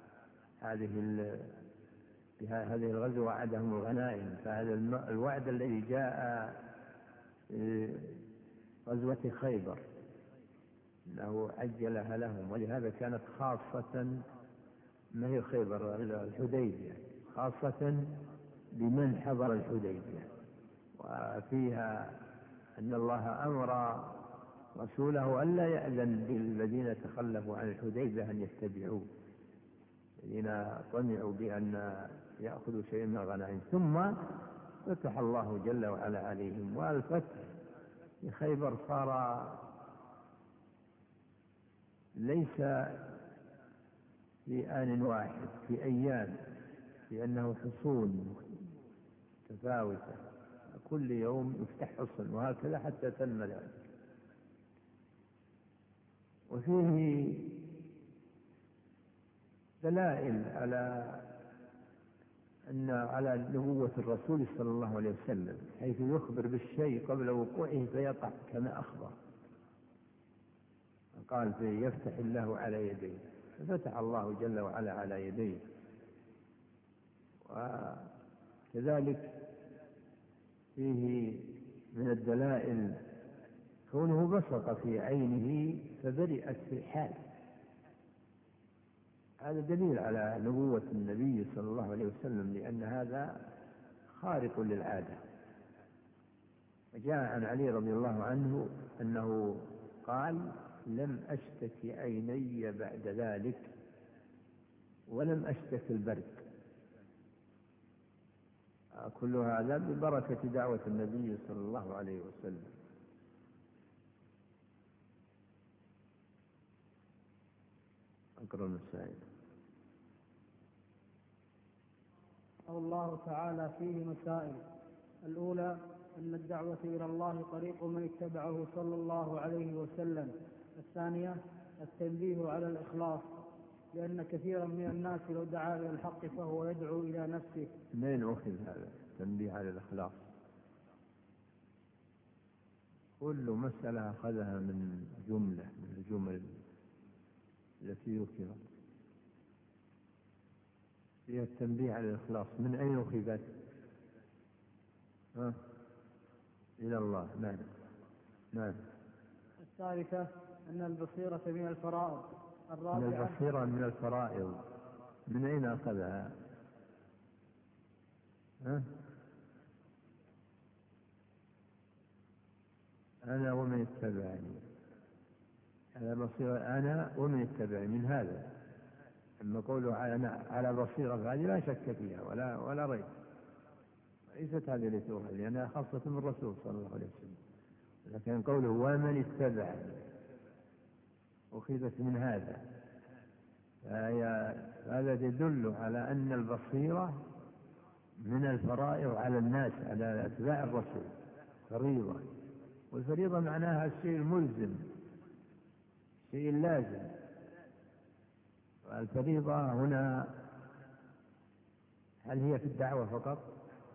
بهذه الغزوة وعدهم الغنائم، فهذا الوعد الذي جاء غزوة خيبر أنه عجلها لهم، ولهذا كانت خاصة، ما هي خيبر، الحديبية خاصة بمن حضر الحديبية. وفيها أن الله أمر رسوله ألا يأذن للذين تخلفوا عن الحديبية أن يتبعوه، الذين طمعوا بأن يأخذوا شيئا من الغنائم، ثم فتح الله جل وعلا عليهم. والفتح في خيبر صار ليس في آن واحد، في أيام، لأنه حصون متفاوتة، كل يوم يفتح حصن، وهكذا حتى تم ذلك. وفيه دلائل على نبوة الرسول صلى الله عليه وسلم، حيث يخبر بالشيء قبل وقوعه فيقع كما أخبر. قال يفتح الله على يديه، ففتح الله جل وعلا على يديه. وكذلك فيه من الدلائل كونه بصق في عينه فبرئت في الحال، هذا دليل على نبوة النبي صلى الله عليه وسلم، لأن هذا خارق للعادة. جاء عن علي رضي الله عنه أنه قال: لم أشتك عيني بعد ذلك ولم أشتك البرد. كل هذا ببركة دعوة النبي صلى الله عليه وسلم. أقرأ المسائل. الله تعالى فيه مسائل. الأولى أن الدعوة إلى الله طريق من اتبعه صلى الله عليه وسلم. الثانية التنبيه على الإخلاص، لأن كثيرا من الناس لو دعا إلى الحق فهو يدعو إلى نفسه. منين أخذ هذا التنبيه على الإخلاص؟ كل مسألة أخذها من جملة من الجمل التي ذكرت فيها التنبيه على الإخلاص. من أين أخذت؟ إلى الله. نعم نعم. الثالثة أن البصيرة من الفرائض. الرابعة أن البصيرة من الفرائض. من أين أخذها؟ أنا ومن اتبعني. على بصيرة أنا ومن اتبعني، من هذا. أما قوله أنا على بصيرة فهذه لا شك فيها ولا ريب، ليست هذه التي تؤخذ، لأنها خاصة بالرسول صلى الله عليه وسلم. لكن قوله ومن اتبعني أخذت من هذا، هذا يدل على أن البصيرة من الفرائض على الناس، على أتباع الرسول، فريضة. والفريضة معناها الشيء الملزم، شيء لازم. الفريضة هنا هل هي في الدعوة فقط؟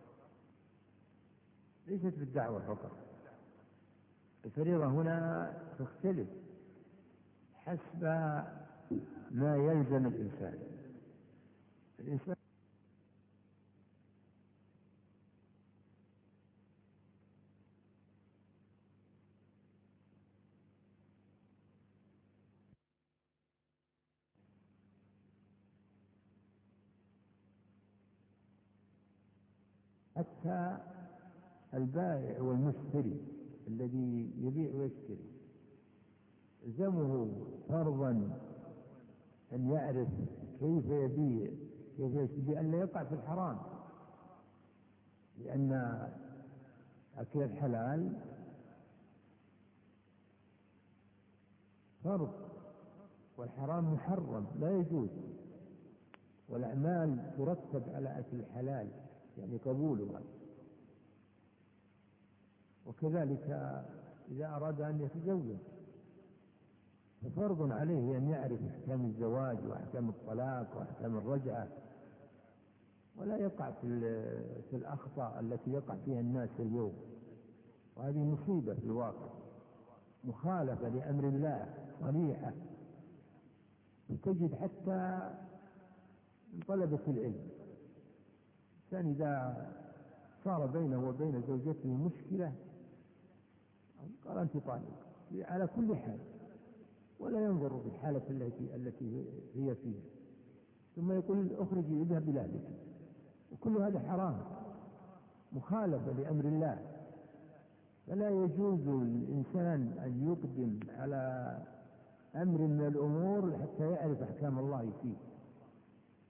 ليست في الدعوة فقط. الفريضة هنا تختلف حسب ما يلزم الإنسان. حتى البائع والمشتري الذي يبيع ويشتري يلزمه فرضا أن يعرف كيف يبيع كيف يشتري، أن لا يقع في الحرام، لأن أكل الحلال فرض والحرام محرم لا يجوز. والأعمال ترتب على أكل الحلال، يعني قبولها. وكذلك إذا أراد أن يتزوج ففرض عليه أن يعرف أحكام الزواج وأحكام الطلاق وأحكام الرجعة، ولا يقع في الأخطاء التي يقع فيها الناس اليوم. وهذه مصيبة في الواقع، مخالفة لأمر الله صريحة. تجد حتى من طلبة العلم كان إذا صار بينه وبين زوجته مشكلة قال أنت طالق على كل حال، ولا ينظر بالحالة التي هي فيها، ثم يقول اخرجي اذهب إلى أهلك. وكل هذا حرام، مخالفة لأمر الله. فلا يجوز للإنسان أن يقدم على أمر من الأمور حتى يعرف أحكام الله فيه.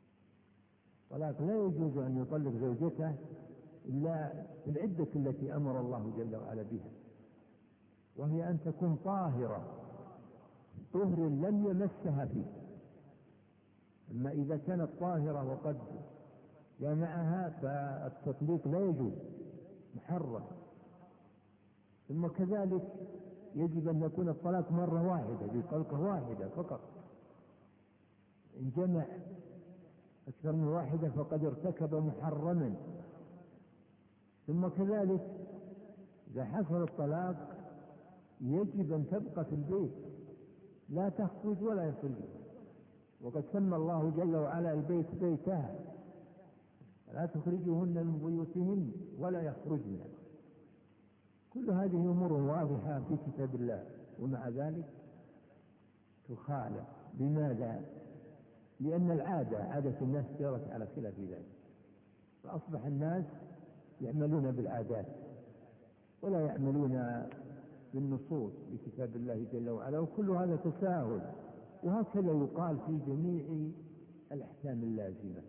الطلاق لا يجوز أن يطلق زوجته إلا في العدة التي أمر الله جل وعلا بها، وهي أن تكون طاهرة طهر لم يمسها فيه. أما إذا كانت طاهرة وقد جامعها فالتطليق لا يجوز، محرم. ثم كذلك يجب أن يكون الطلاق مرة واحدة بطلقة واحدة فقط. إن جمع أكثر من واحدة فقد ارتكب محرما. ثم كذلك إذا حصل الطلاق يجب أن تبقى في البيت، لا تخرج ولا يخرج، وقد سمى الله جل وعلا البيت بيتها، لا تخرجهن من بيوتهن ولا يخرجن. كل هذه أمور واضحة في كتاب الله، ومع ذلك تخالف. لماذا؟ لأن عادة الناس جرت على خلاف ذلك، فأصبح الناس يعملون بالعادات ولا يعملون بالنصوص بكتاب الله جل وعلا، وكل هذا تساهل. وهكذا يقال في جميع الأحكام اللازمة.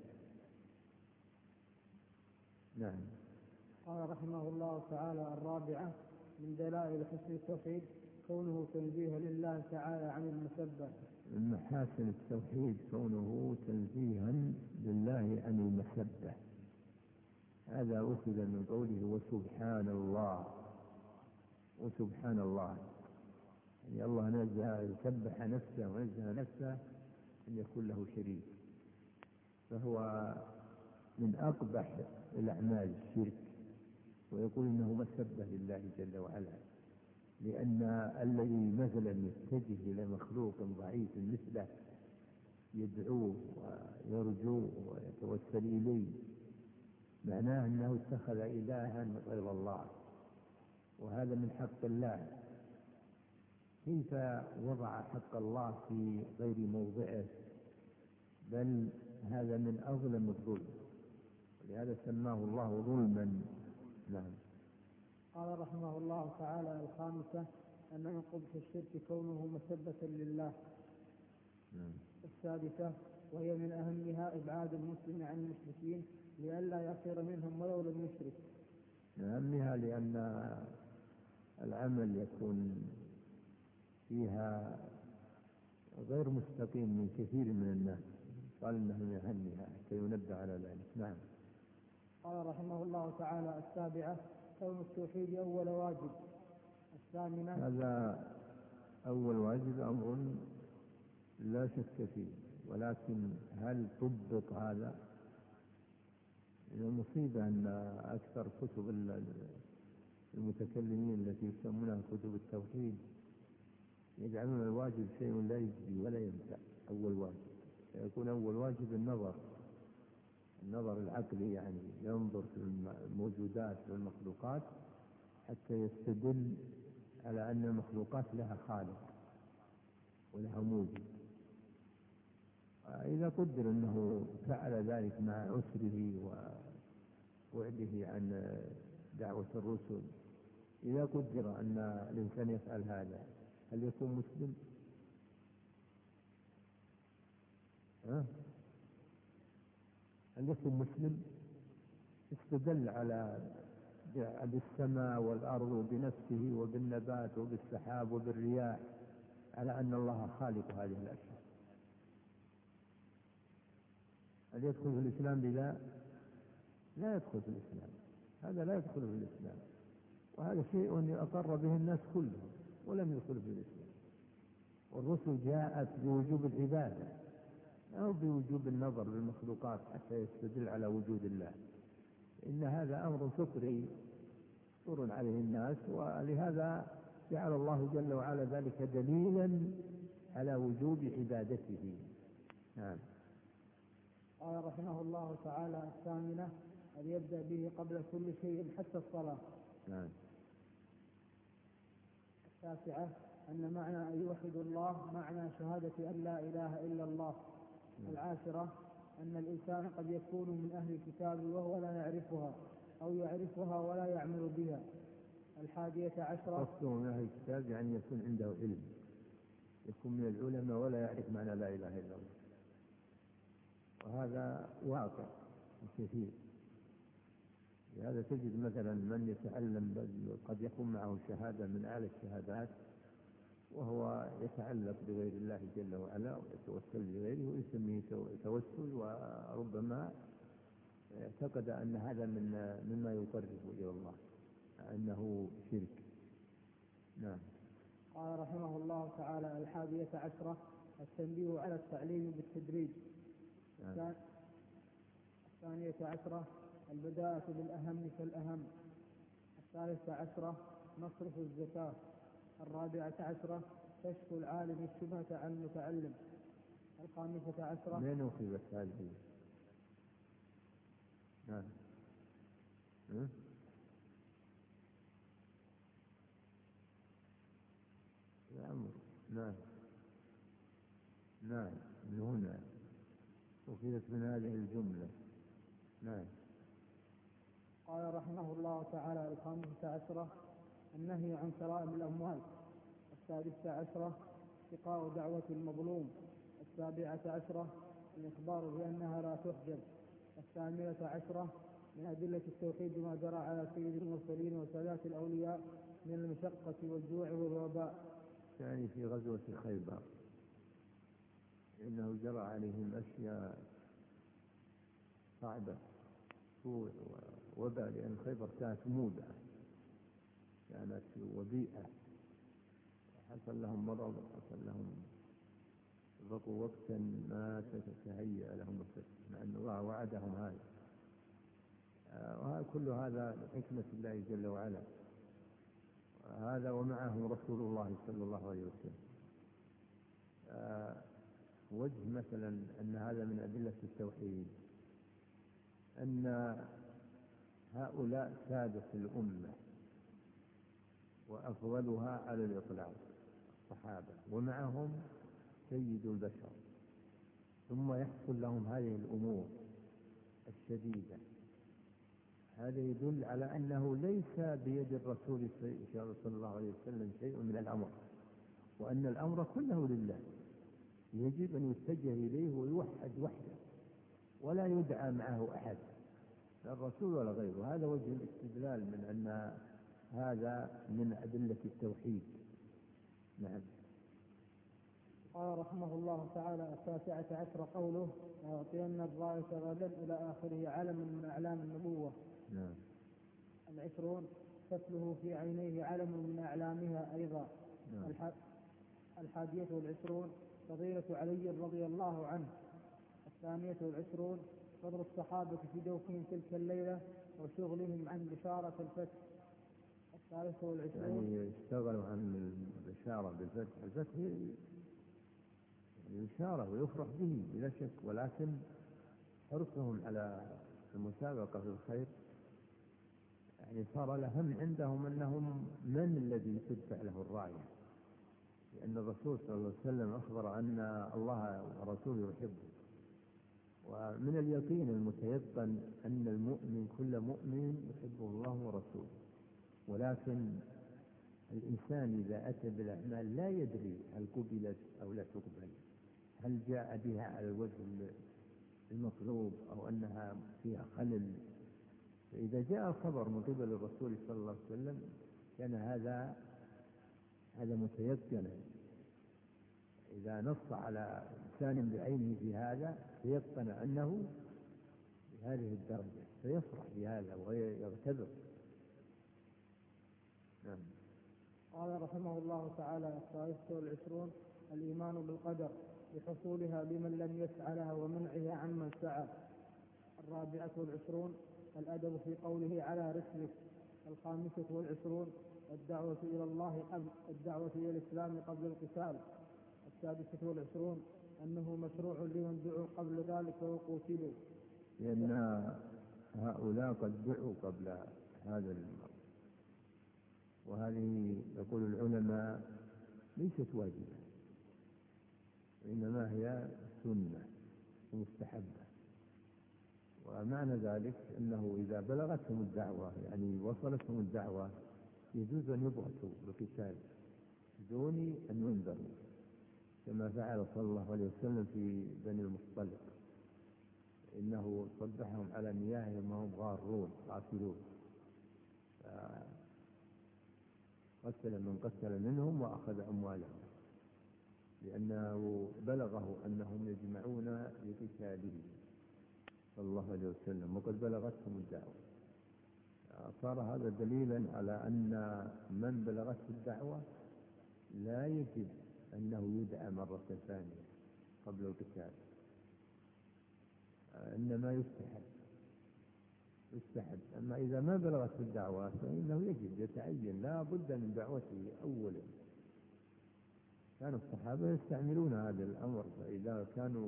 نعم. قال رحمه الله تعالى: الرابعة من دلائل حسن التوحيد كونه تنزيه لله تعالى عن المسبة. من محاسن التوحيد كونه تنزيها لله عن المسبة. هذا أخذ من قوله وسبحان الله. وسبحان الله يعني الله نزه، سبح نفسه ونزه نفسه أن يكون له شريك، فهو من أقبح الأعمال الشرك، ويقول إنه مسبة لله جل وعلا، لأن الذي مثلا يتجه إلى مخلوق ضعيف مثله يدعوه ويرجوه ويتوسل إليه، معناه أنه اتخذ إلها غير الله، وهذا من حق الله. كيف وضع حق الله في غير موضعه؟ بل هذا من أظلم الظلم، ولهذا سماه الله ظلما. نعم. قال رحمه الله تعالى: الخامسة أن من قبح الشرك كونه مسبة لله. نعم. السادسة وهي من أهمها إبعاد المسلم عن المشركين لئلا يصير منهم ولو لم يشرك. من أهمها لأن العمل يكون فيها غير مستقيم من كثير من الناس، قال إنه من أهمها حتى ينبه على ذلك. نعم. قال رحمه الله تعالى: السابعة كون التوحيد أول واجب. الثامنة هذا أول واجب أمر لا شك فيه، ولكن هل طبق هذا؟ المصيبة أن أكثر كتب المتكلمين التي يسمونها كتب التوحيد يجعلون الواجب شيء لا يجزي ولا ينفع. أول واجب يكون أول واجب النظر العقلي، يعني ينظر في الموجودات والمخلوقات حتى يستدل على أن المخلوقات لها خالق ولها موجد. إذا قدر أنه فعل ذلك مع عسره وبعده عن دعوة الرسل، إذا قدر أن الإنسان يفعل هذا هل يكون مسلم؟ هل يكون مسلم؟ استدل على بالسماء والأرض وبنفسه وبالنبات وبالسحاب وبالرياح على أن الله خالق هذه الأشياء. هل يدخل في الإسلام بلا؟ لا يدخل في الإسلام، هذا لا يدخل في الإسلام، وهذا شيء أقر به الناس كلهم ولم يدخل في الإسلام. والرسل جاءت بوجوب العبادة أو بوجوب النظر للمخلوقات حتى يستدل على وجود الله. إن هذا أمر فطري فطر عليه الناس، ولهذا جعل الله جل وعلا ذلك دليلا على وجوب عبادته. نعم. قال رحمه الله تعالى: الثامنة أن يبدأ به قبل كل شيء حتى الصلاة. نعم. التاسعة أن معنى أن يوحد الله معنى شهادة أن لا إله إلا الله. العاشرة أن الإنسان قد يكون من أهل الكتاب وهو لا يعرفها أو يعرفها ولا يعمل بها. 11. قصده من أهل الكتاب يعني يكون عنده علم، يكون من العلماء ولا يعرف معنى لا إله إلا الله، وهذا واقع كثير. لهذا تجد مثلا من يتعلم قد يكون معه شهادة من أعلى الشهادات وهو يتعلق بغير الله جل وعلا ويتوسل بغيره ويسميه توسل، وربما اعتقد أن هذا مما يقرب إلى الله، أنه شرك. نعم. قال رحمه الله تعالى: 11 التنبيه على التعليم بالتدريج. 12 البداءة بالأهم فالأهم. 13 مصرف الزكاة. 14 كشف العالم الشبهة عن المتعلم. 15 من أخذت هذه؟ نعم. نعم. نعم، من هنا أخذت من هذه الجملة. نعم. قال رحمه الله تعالى: 15 النهي عن كرائم الأموال. 16 اتقاء دعوة المظلوم. 17 الإخبار بأنها لا تحجب. 18 من أدلة التوحيد ما جرى على سيد المرسلين وسادات الأولياء من المشقة والجوع والوباء. يعني في غزوة خيبر إنه جرى عليهم أشياء صعبة، سوء ووباء، لأن خيبر كانت موضع، كانت وبيئة، حصل لهم مرض، حصل لهم بقوا وقتا ما تتهيأ لهم الفتح، مع أن الله وعدهم هذا. وكل هذا حكمة الله جل وعلا. هذا ومعه رسول الله صلى الله عليه وسلم. وجه مثلا أن هذا من أدلة التوحيد، أن هؤلاء سادة الأمة وأفضلها على الإطلاق الصحابة، ومعهم سيد البشر، ثم يحصل لهم هذه الأمور الشديدة. هذا يدل على أنه ليس بيد الرسول صلى الله عليه وسلم شيء من الأمر، وأن الأمر كله لله، يجب أن يتجه إليه ويوحد وحده ولا يدعى معه أحد، لا الرسول ولا غيره. هذا وجه الاستدلال من أن هذا من أدلة التوحيد. نعم. قال رحمه الله تعالى: 19 قوله: وأعطين الراية غدا إلى آخره علم من أعلام النبوة. نعم. 20 فتله في عينيه علم من أعلامها أيضا. نعم. 21 فضيلة علي رضي الله عنه. 22 فضل الصحابة في جوفهم تلك الليلة وشغلهم عن بشارة الفتح. 23 يعني اشتغلوا عن البشارة بالفتح. الفتح البشارة ويفرح به بلا شك، ولكن حرصهم على المسابقة في الخير يعني صار الأهم عندهم أنهم من الذي تدفع له الراية، لأن الرسول صلى الله عليه وسلم أخبر أن الله ورسوله يحبه. ومن اليقين المتيقن أن المؤمن كل مؤمن يحبه الله ورسوله، ولكن الإنسان إذا أتى بالأعمال لا يدري هل قبلت أو لا تقبل، هل جاء بها على الوجه المطلوب أو أنها فيها خلل. فإذا جاء الخبر من قبل الرسول صلى الله عليه وسلم كان هذا متيقنا. إذا نص على إنسان بعينه في هذا تيقن أنه بهذه الدرجة فيفرح بهذا ويغتبر. نعم. قال رحمه الله تعالى: 23 الإيمان بالقدر بحصولها لمن لم يسعى لها ومنعها عمن سعى. 24 الأدب في قوله على رسلك. 25 الدعوة إلى الله الدعوة إلى الإسلام قبل القتال. 26 أنه مشروع لمن دعوا قبل ذلك وقتلوا، لأن هؤلاء قد دعوا قبل هذا المرض. وهذه يقول العلماء ليست واجبة، وإنما هي سنة مستحبة. ومعنى ذلك أنه إذا بلغتهم الدعوة يعني وصلتهم الدعوة يجوز أن يبعثوا بالقتال دون أن ينذروا، كما فعل صلى الله عليه وسلم في بني المصطلق إنه صبحهم على مياههم وهم غارون غافلون، قتل من قتل منهم وأخذ أموالهم، لأنه بلغه أنهم يجمعون لقتاله صلى الله عليه وسلم، وقد بلغتهم الدعوة. صار هذا دليلا على أن من بلغته الدعوة لا يجب أنه يدعى مرة ثانية قبل القتال، إنما يستحب. أما إذا ما بلغت الدعوة فإنه يجب يتعين، لا بد من دعوته أولا. كان الصحابة يستعملون هذا الأمر، فإذا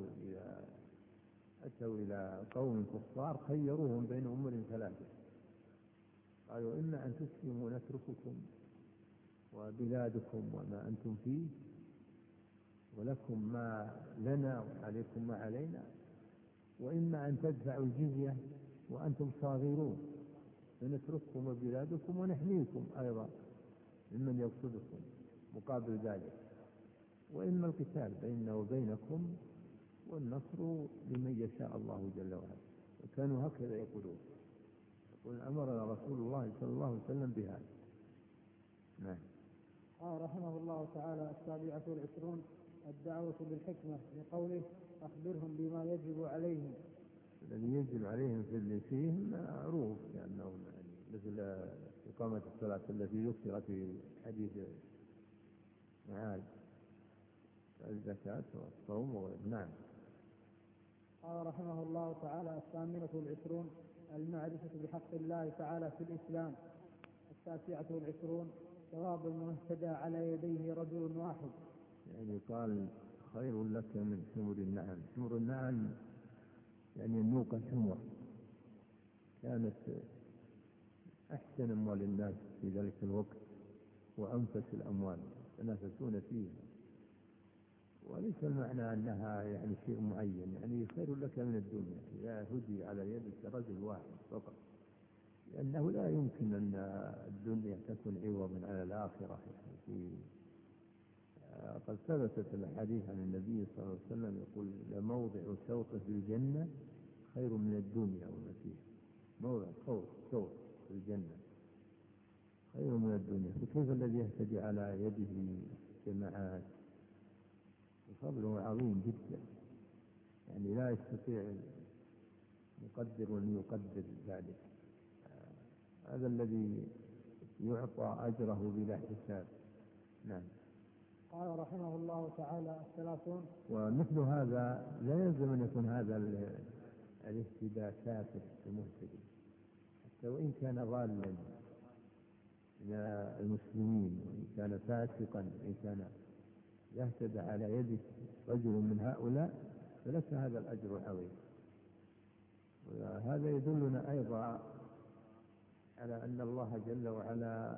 أتوا إلى قوم كفار خيروهم بين أمور ثلاثة، قالوا إما أن تسلموا نترككم وبلادكم وما أنتم فيه، ولكم ما لنا وعليكم ما علينا، وإما أن تدفعوا الجزية وأنتم صاغرون فنترككم وبلادكم ونحميكم أيضا ممن يقصدكم مقابل ذلك، وإما القتال بيننا وبينكم والنصر لمن يشاء الله جل وعلا. وكانوا هكذا يقولون أمرنا رسول الله صلى الله عليه وسلم بهذا. نعم. قال رحمه الله تعالى: 27 الدعوة بالحكمة، لقوله: أخبرهم بما يجب عليهم. الذي يجب عليهم في اللي فيهم معروف، لأنه مثل إقامة الصلاة التي ذكرت في حديث معاذ، الزكاة والصوم وغيره. نعم. قال رحمه الله تعالى: 28 المعرفة بحق الله تعالى في الإسلام. 29 ثواب من اهتدى على يديه رجل واحد. يعني قال: خير لك من حمر النعم. حمر النعم يعني النوقة حمر، كانت أحسن أموال الناس في ذلك الوقت وأنفس الأموال يتنافسون فيها، وليس المعنى أنها يعني شيء معين، يعني خير لك من الدنيا إذا هدي على يدك رجل واحد فقط، لأنه لا يمكن أن الدنيا تكون عوضا على الآخرة. يعني قد ثبتت الحديث عن النبي صلى الله عليه وسلم يقول: لموضع سوط في الجنة خير من الدنيا وما فيها. موضع سوط في الجنة خير من الدنيا، فكيف الذي يهتدي على يده جماعات؟ فضله عظيم جدا، يعني لا يستطيع مقدر أن يقدر ذلك. هذا الذي يعطى أجره بلا حساب. نعم. قال رحمه الله تعالى: 30 ومثل هذا لا يلزم أن يكون هذا الاهتداء كافر المهتدي، حتى وإن كان ضالا من المسلمين، وإن كان فاسقا، وإن كان يهتدى على يد رجل من هؤلاء فلك هذا الأجر العظيم. وهذا يدلنا أيضا على أن الله جل وعلا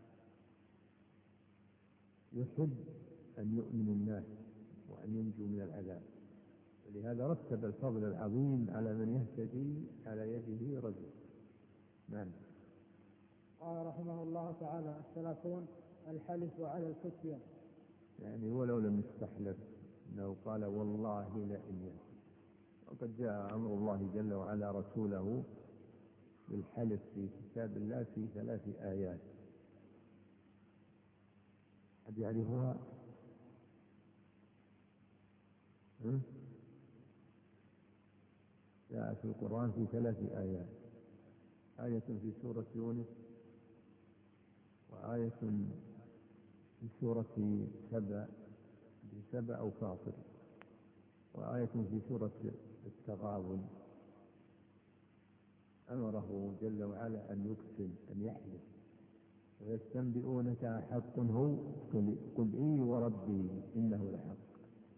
يحب أن يؤمن الناس وأن ينجوا من العذاب، ولهذا رتب الفضل العظيم على من يهتدي على يده رجل. نعم. قال رحمه الله تعالى: 30 الحلف على الفتية. يعني ولو لم يستحلف، انه قال: والله لئن يهتدي. وقد جاء امر الله جل وعلا رسوله بالحلف في كتاب الله في 3 آيات. قد يعرفها؟ جاء في القرآن في 3 آيات: آية في سورة يونس، وآية في سورة سبأ أو فاطر، وآية في سورة التغابن. أمره جل وعلا أن يقسم، أن يحلف. ويستنبئونك أحق هو قل إي وربي إنه لحق.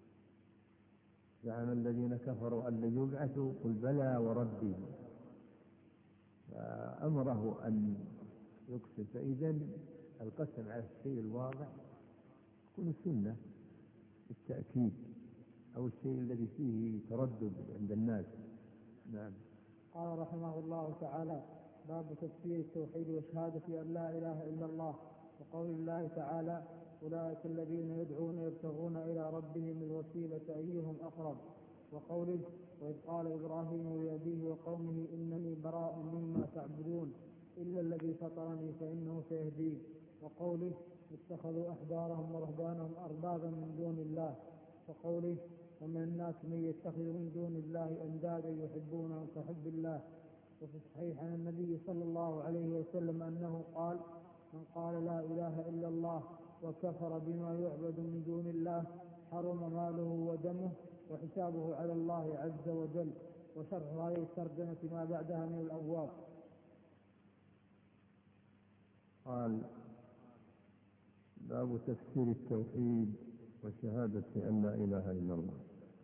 زعم الذين كفروا أن لن يبعثوا قل بلى وربي. فأمره أن يقسم. فإذا القسم على الشيء الواضح يكون سنة بالتأكيد، أو الشيء الذي فيه تردد عند الناس. نعم. قال رحمه الله تعالى: باب تفسير التوحيد وشهادة أن لا إله إلا الله، وقول الله تعالى: أولئك الذين يدعون يبتغون إلى ربهم الوسيلة أيهم أقرب. وقوله وإذ قال إبراهيم لأبيه وقومه إنني براء مما تعبدون إلا الذي فطرني فإنه سيهدين. وقوله اتخذوا أحبارهم ورهبانهم أربابا من دون الله. وقوله ومن الناس من يتخذ من دون الله أندادا يحبونهم كحب الله. وفي الصحيح عن النبي صلى الله عليه وسلم أنه قال من قال لا إله إلا الله وكفر بما يعبد من دون الله حرم ماله ودمه وحسابه على الله عز وجل. وشرح هذه الترجمة ما بعدها من الأبواب. قال باب تفسير التوحيد وشهادة أن لا إله إلا الله.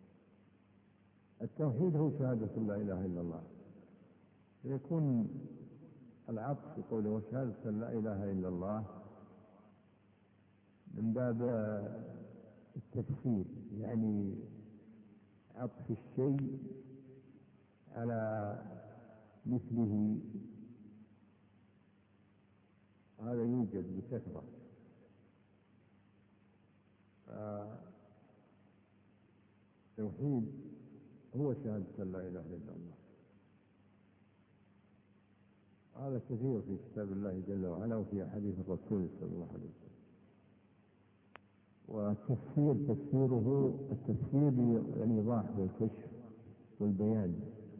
التوحيد هو شهادة لا إله إلا الله، يكون العطف في قوله وشهادة أن لا إله إلا الله من باب التفسير، يعني عطف الشيء على مثله، هذا يوجد بكثرة. التوحيد هو شهادة لا إله إلا الله، هذا كثير في كتاب الله جل وعلا وفي حديث الرسول صلى الله عليه وسلم. تفسيره التفسير الإيضاح والكشف والبيان،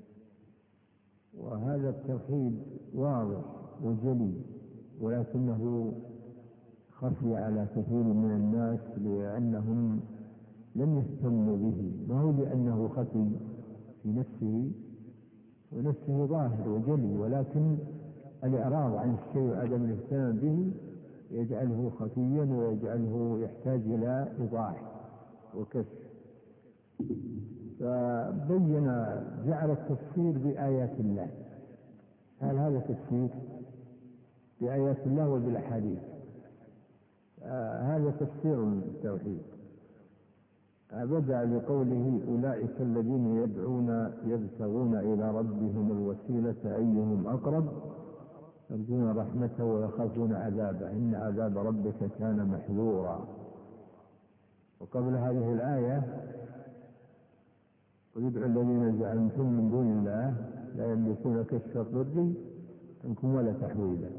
وهذا التوحيد واضح وجلي ولكنه خفي على كثير من الناس لأنهم لم يهتموا به، ما هو لأنه خفي في نفسه ونفسه ظاهر وجلي، ولكن الإعراض عن الشيء وعدم الاهتمام به يجعله خفيا ويجعله يحتاج إلى إيضاح وكشف. فبين جعل التفسير بآيات الله. هل هذا تفسير بآيات الله وبالأحاديث؟ هذا تفسير التوحيد. بدأ بقوله أولئك الذين يدعون يبتغون إلى ربهم الوسيلة أيهم أقرب يرجون رحمته ويخافون عذابه إن عذاب ربك كان محذورا. وقبل هذه الآية ويدعو الذين زعمتم من دون الله لا يملكون كشف الضر عنكم ولا تحويلا.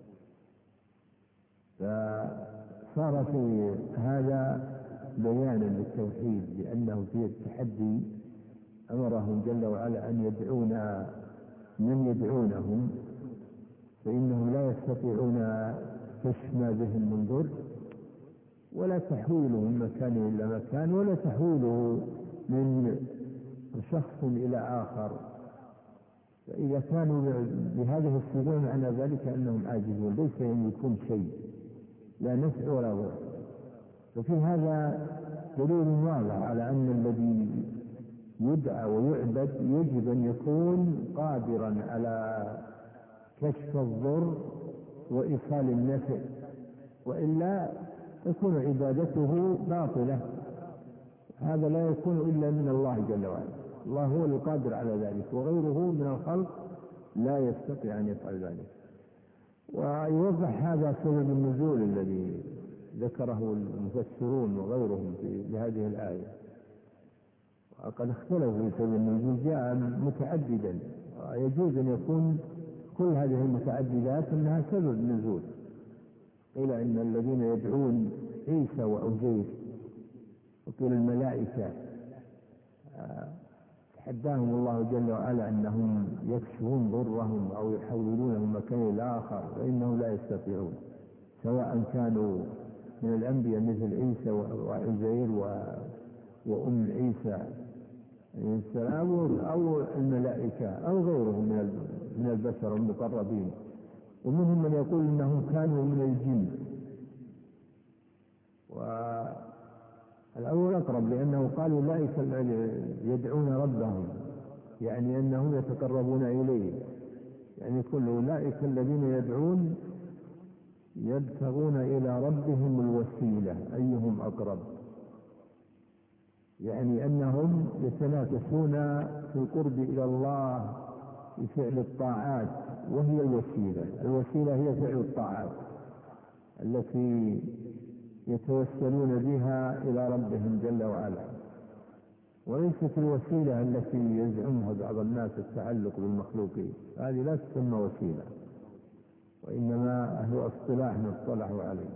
فصار في هذا بيانا للتوحيد لأنه فيه التحدي. أمرهم جل وعلا أن يدعون من يدعونهم فإنهم لا يستطيعون كشف ما بهم من ضر ولا تحويله من مكان إلى مكان ولا تحويله من شخص إلى آخر. فإذا كانوا بهذه الصفة معنى ذلك أنهم عاجزون، ليس يملكون شيء لا نفع ولا ضر. وفي هذا دليل واضح على أن الذي يدعى ويعبد يجب أن يكون قادرا على كشف الضر وإيصال النفع، وإلا تكون عبادته باطلة. هذا لا يكون إلا من الله جل وعلا، الله هو القادر على ذلك، وغيره من الخلق لا يستطيع أن يفعل ذلك. ويوضح هذا سبب النزول الذي ذكره المفسرون وغيرهم في هذه الآية. وقد اختلفوا في سبب النزول، جاء متعددا، يجوز أن يكون كل هذه المتعددات أنها سبب نزول. قيل إن الذين يدعون عيسى وعزير، وقيل الملائكة تحداهم الله جل وعلا أنهم يكشفون ضرهم أو يحولونهم مكان إلى آخر فإنهم لا يستطيعون، سواء كانوا من الأنبياء مثل عيسى وعزير وأم عيسى عليه السلام أو الملائكة أو غيرهم من البشر المقربين. ومنهم من يقول إنهم كانوا من الجن، والأول أقرب لأنه قال أولئك يدعون ربهم، يعني أنهم يتقربون إليه، يعني كل أولئك الذين يدعون يبتغون إلى ربهم الوسيلة أيهم أقرب، يعني أنهم يتنافسون في القرب إلى الله بفعل الطاعات، وهي الوسيلة هي فعل الطاعات التي يتوسلون بها إلى ربهم جل وعلا. وليست الوسيلة التي يزعمها بعض الناس التعلق بالمخلوقين، هذه لا تسمى وسيلة، وإنما هو اصطلاح اصطلحوا عليه.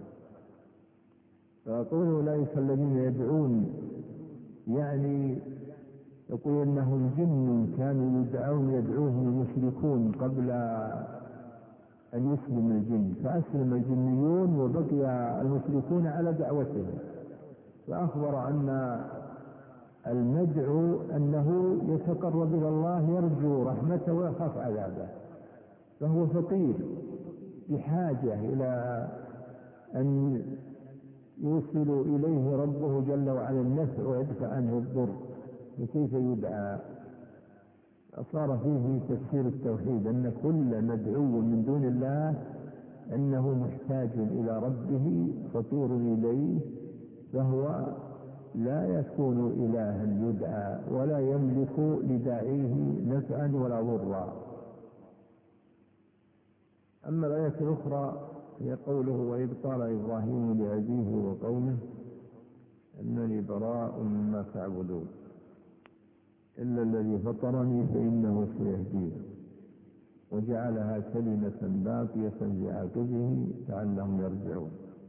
فقول أولئك الذين يدعون يعني يقول إنهم جن كانوا يدعوهم المشركون قبل أن يسلم الجن، فأسلم الجنيون وبقي المشركون على دعوتهم، فأخبر أن المدعو أنه يتقرب إلى الله يرجو رحمته ويخاف عذابه، فهو فقير بحاجة إلى أن يوصل إليه ربه جل وعلا النفع ويدفع عنه الضر، فكيف يدعى؟ صار فيه تفسير التوحيد أن كل مدعو من دون الله أنه محتاج إلى ربه فطور إليه، فهو لا يكون إلها يدعى ولا يملك لداعيه نفعا ولا ضرا. أما الآية الأخرى هي قوله: وإذ قال إبراهيم لأبيه وقومه إنني براء مما تعبدون إلا الذي فطرني فإنه سيهدين، وجعلها كلمة باقية في عقبه لعلهم يرجعون.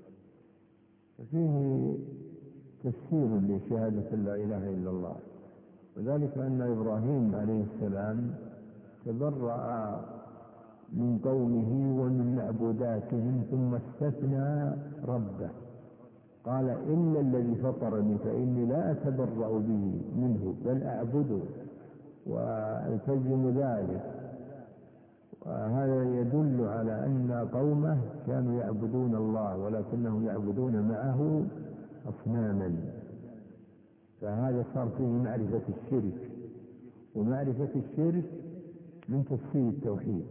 ففيه تفسير لشهادة لا إله إلا الله، وذلك أن إبراهيم عليه السلام تبرأ من قومه ومن معبوداتهم ثم استثنى ربه، قال: إلا الذي فطرني فإني لا أتبرأ به منه بل أعبده وألتزم ذلك. وهذا يدل على أن قومه كانوا يعبدون الله ولكنهم يعبدون معه أصناما، فهذا صار فيه معرفة الشرك، ومعرفة الشرك من تفسير التوحيد.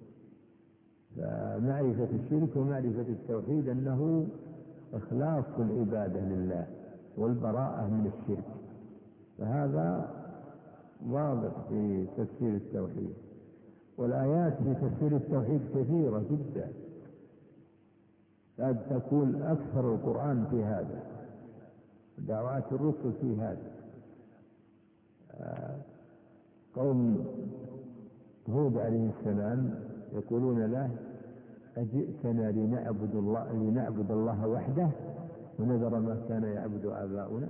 فمعرفة الشرك ومعرفة التوحيد أنه إخلاص العبادة لله والبراءة من الشرك، فهذا واضح في تفسير التوحيد. والآيات في تفسير التوحيد كثيرة جدا، قد تكون أكثر القرآن في هذا، دعوات الرسل في هذا. قوم هود عليه السلام يقولون له: أجئتنا لنعبد الله وحده ونذر ما كان يعبد آباؤنا.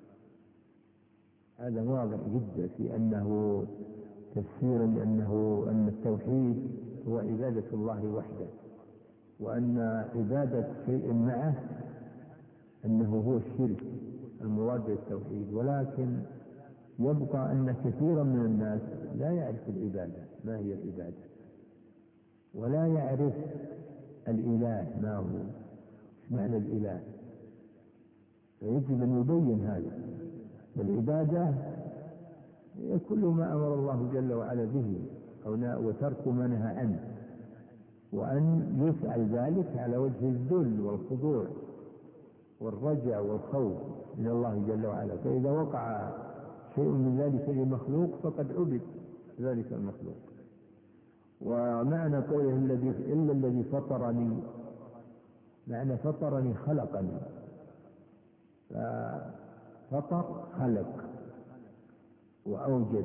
هذا واضح جدا في أنه تفسير أن التوحيد هو عبادة الله وحده، وأن عبادة شيء معه أنه هو الشرك المراد بالتوحيد. ولكن يبقى أن كثيرا من الناس لا يعرف العبادة ما هي العبادة، ولا يعرف الإله ما هو، معنى الإله، فيجب أن يبين هذا. العبادة هي كل ما أمر الله جل وعلا به وترك ما نهى عنه، وأن يفعل ذلك على وجه الذل والخضوع والرجاء والخوف من الله جل وعلا. فإذا وقع شيء من ذلك لمخلوق فقد عبد ذلك المخلوق. ومعنى قوله إلا الذي فطرني، معنى فطرني خلقني، ففطر خلق وأوجد،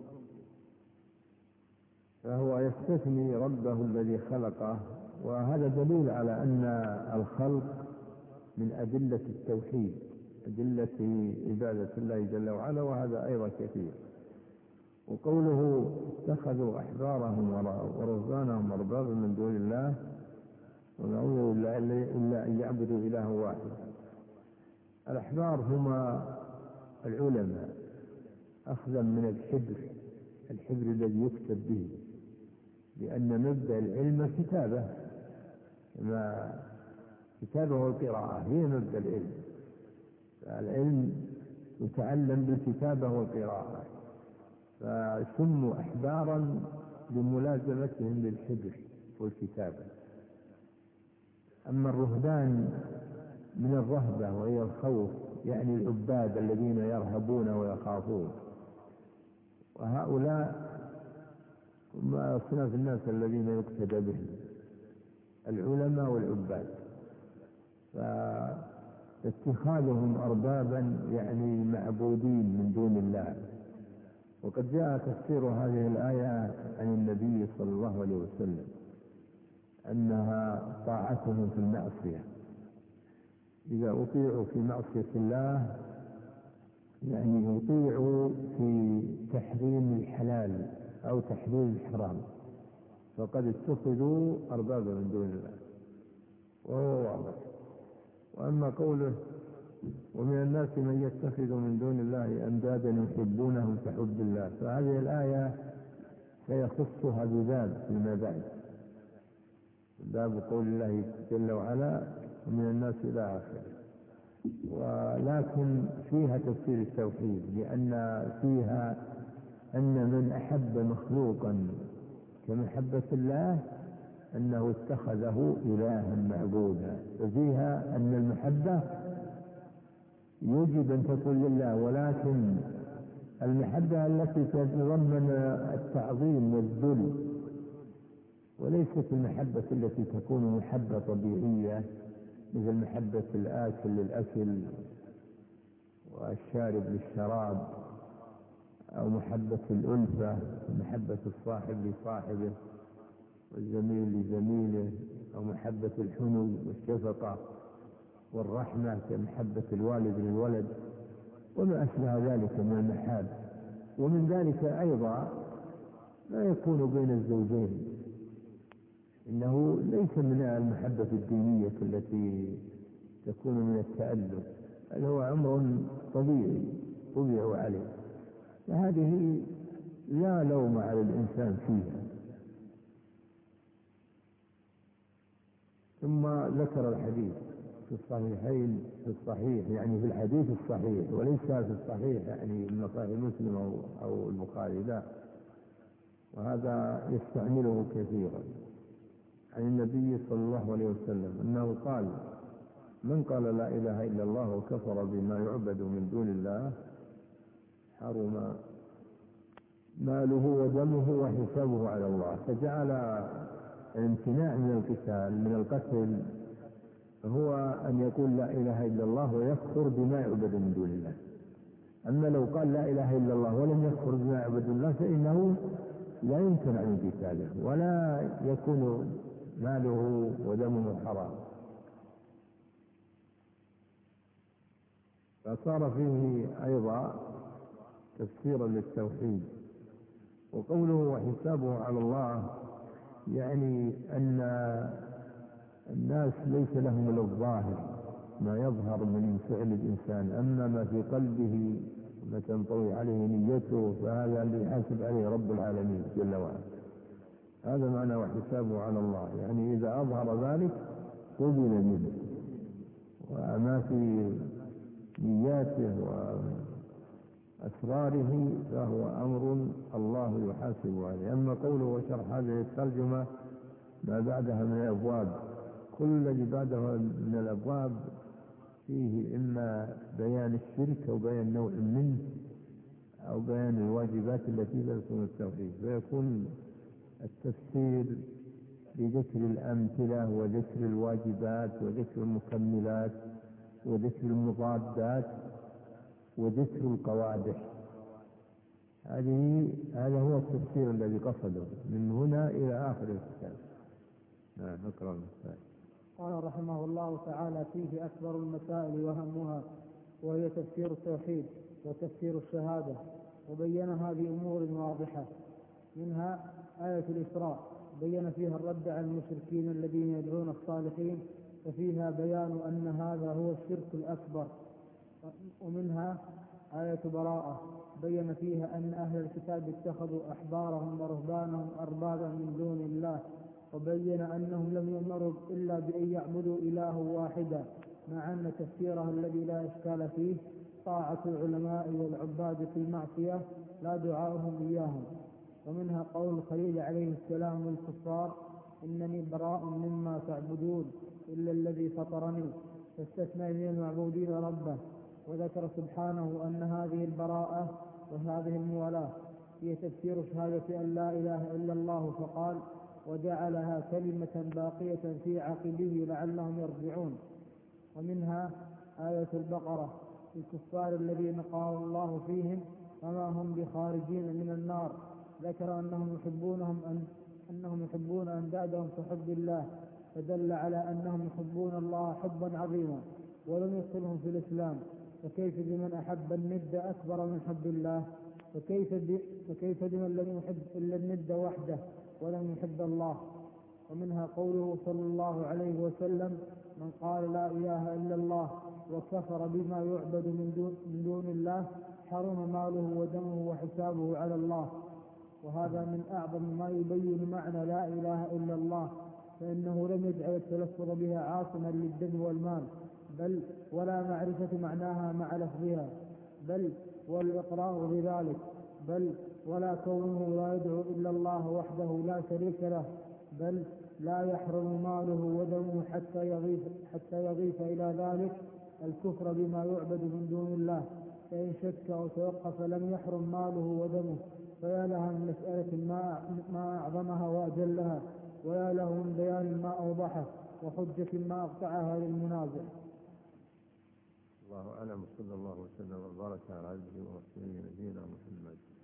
فهو يستثني ربه الذي خلقه. وهذا دليل على أن الخلق من أدلة التوحيد، أدلة عبادة الله جل وعلا، وهذا أيضا كثير. وقوله اتخذوا أحبارهم ورهبانهم أربابا من دون الله وما أمروا إلا أن يعبدوا إلها واحد. الأحبار هم العلماء، أخذا من الحبر الذي يكتب به، لأن مبدأ العلم كتابة والقراءة هي مبدأ العلم. فالعلم يتعلم بالكتابة والقراءة، فسموا أحبارا لملازمتهم للحبر والكتابة. أما الرهبان من الرهبة وهي الخوف، يعني العباد الذين يرهبون ويخافون، وهؤلاء هم أصناف الناس الذين يقتدى بهم، العلماء والعباد. اتخاذهم أربابا يعني معبودين من دون الله. وقد جاء تفسير هذه الآية عن النبي صلى الله عليه وسلم أنها طاعتهم في المعصية، إذا أطيعوا في معصية الله يعني يطيعوا في تحريم الحلال أو تحليل الحرام، فقد اتخذوا أربابا من دون الله، وهو واضح. وأما قوله ومن الناس من يتخذ من دون الله أندادا يحبونهم كحب الله، فهذه الآية سيخصها بباب فيما بعد، باب قول الله جل وعلا ومن الناس إلى آخره. ولكن فيها تفسير التوحيد، لأن فيها أن من أحب مخلوقا كمحبة الله أنه اتخذه إلها معبودا، ففيها أن المحبة يجب أن تكون لله، ولكن المحبة التي تتضمن التعظيم والذل، وليست المحبة التي تكون محبة طبيعية مثل محبة الآكل للأكل والشارب للشراب، أو محبة الألفة، محبة الصاحب لصاحبه والزميل لزميله، أو محبة الحنو والشفقة والرحمة كمحبة الوالد للولد، وما أشبه ذلك من المحاب. ومن ذلك أيضا لا يكون بين الزوجين، إنه ليس من المحبة الدينية التي تكون من التألف، بل هو أمر طبيعي طبيعي عليه، فهذه لا لوم على الإنسان فيها. ثم ذكر الحديث في الصحيحين، في الصحيح يعني في الحديث الصحيح، وليس في الصحيح يعني من صحيح مسلم أو البخاري، لا، وهذا يستعمله كثيرا، عن النبي صلى الله عليه وسلم أنه قال من قال لا إله إلا الله وكفر بما يعبد من دون الله حرم ماله ودمه وحسابه على الله. فجعل الامتناع من القتال من القتل هو أن يقول لا إله إلا الله ويكفر بما يعبد من دون الله. أما لو قال لا إله إلا الله ولم يكفر بما يعبد الله فإنه لا يمتنع من قتاله ولا يكون ماله ودمه حرام. فصار فيه أيضا تفسيرا للتوحيد. وقوله وحسابه على الله يعني أن الناس ليس لهم إلا الظاهر ما يظهر من فعل الإنسان، أما ما في قلبه ما تنطوي عليه نيته فهذا اللي يحاسب عليه رب العالمين جل وعلا. هذا معنى وحسابه على الله، يعني إذا أظهر ذلك قبل منه، وما في نياته وأسراره فهو أمر الله يحاسب عليه. أما قوله وشرح هذه الترجمة ما بعدها من الأبواب، كل الذي بعدها من الأبواب فيه إما بيان الشرك أو بيان نوع منه أو بيان الواجبات التي لا تكون التوحيد، فيكون التفسير بذكر الأمثلة وذكر الواجبات وذكر المكملات وذكر المضادات وذكر القوادح. هذا هو التفسير الذي قصده من هنا إلى آخر الكتاب. نقرأ المسائل. قال رحمه الله تعالى فيه أكبر المسائل وهمها، وهي تفسير التوحيد وتفسير الشهادة، وبينها بأمور واضحة. منها آية الإسراء بين فيها الرد على المشركين الذين يدعون الصالحين، ففيها بيان أن هذا هو الشرك الأكبر. ومنها آية براءة بين فيها أن أهل الكتاب اتخذوا أحبارهم ورهبانهم أربابا من دون الله، وبين أنهم لم يؤمروا إلا بأن يعبدوا إله واحدا، مع أن تفسيرها الذي لا إشكال فيه طاعة العلماء والعباد في المعصية لا دعاؤهم إياهم. ومنها قول الخليل عليه السلام للكفار إنني براء مما تعبدون إلا الذي فطرني، فاستثنى من المعبودين ربه. وذكر سبحانه أن هذه البراءة وهذه الموالاة هي تفسير شهادة أن لا إله إلا الله، فقال وجعلها كلمة باقية في عقبه لعلهم يرجعون. ومنها آية البقرة: الكفار الذين قال الله فيهم وما هم بخارجين من النار. ذكر أنهم يحبون أندادهم كحب الله، فدل على أنهم يحبون الله حبا عظيما ولم يدخلهم في الإسلام. فكيف بمن أحب الند أكبر من حب الله؟ فكيف بمن لم يحب إلا الند وحده ولم يحب الله؟ ومنها قوله صلى الله عليه وسلم: من قال لا إله إلا الله وكفر بما يعبد من دون الله حرم ماله ودمه وحسابه على الله. وهذا من أعظم ما يبين معنى لا إله إلا الله، فإنه لم يجعل التلفظ بها عاصما للدم والمال، بل ولا معرفة معناها مع لفظها، بل والإقرار بذلك، بل ولا كونه لا يدعو إلا الله وحده لا شريك له، بل لا يحرم ماله ودمه حتى يضيف إلى ذلك الكفر بما يعبد من دون الله. فإن شك أو توقف لم يحرم ماله ودمه. فيا لها من مسألة ما أعظمها وأجلها، ويا له من بيان ما أوضحه وحجة ما أقطعها للمنازع. الله أعلم. صلى الله وسلم وبارك على عبده ورسوله نبينا محمد.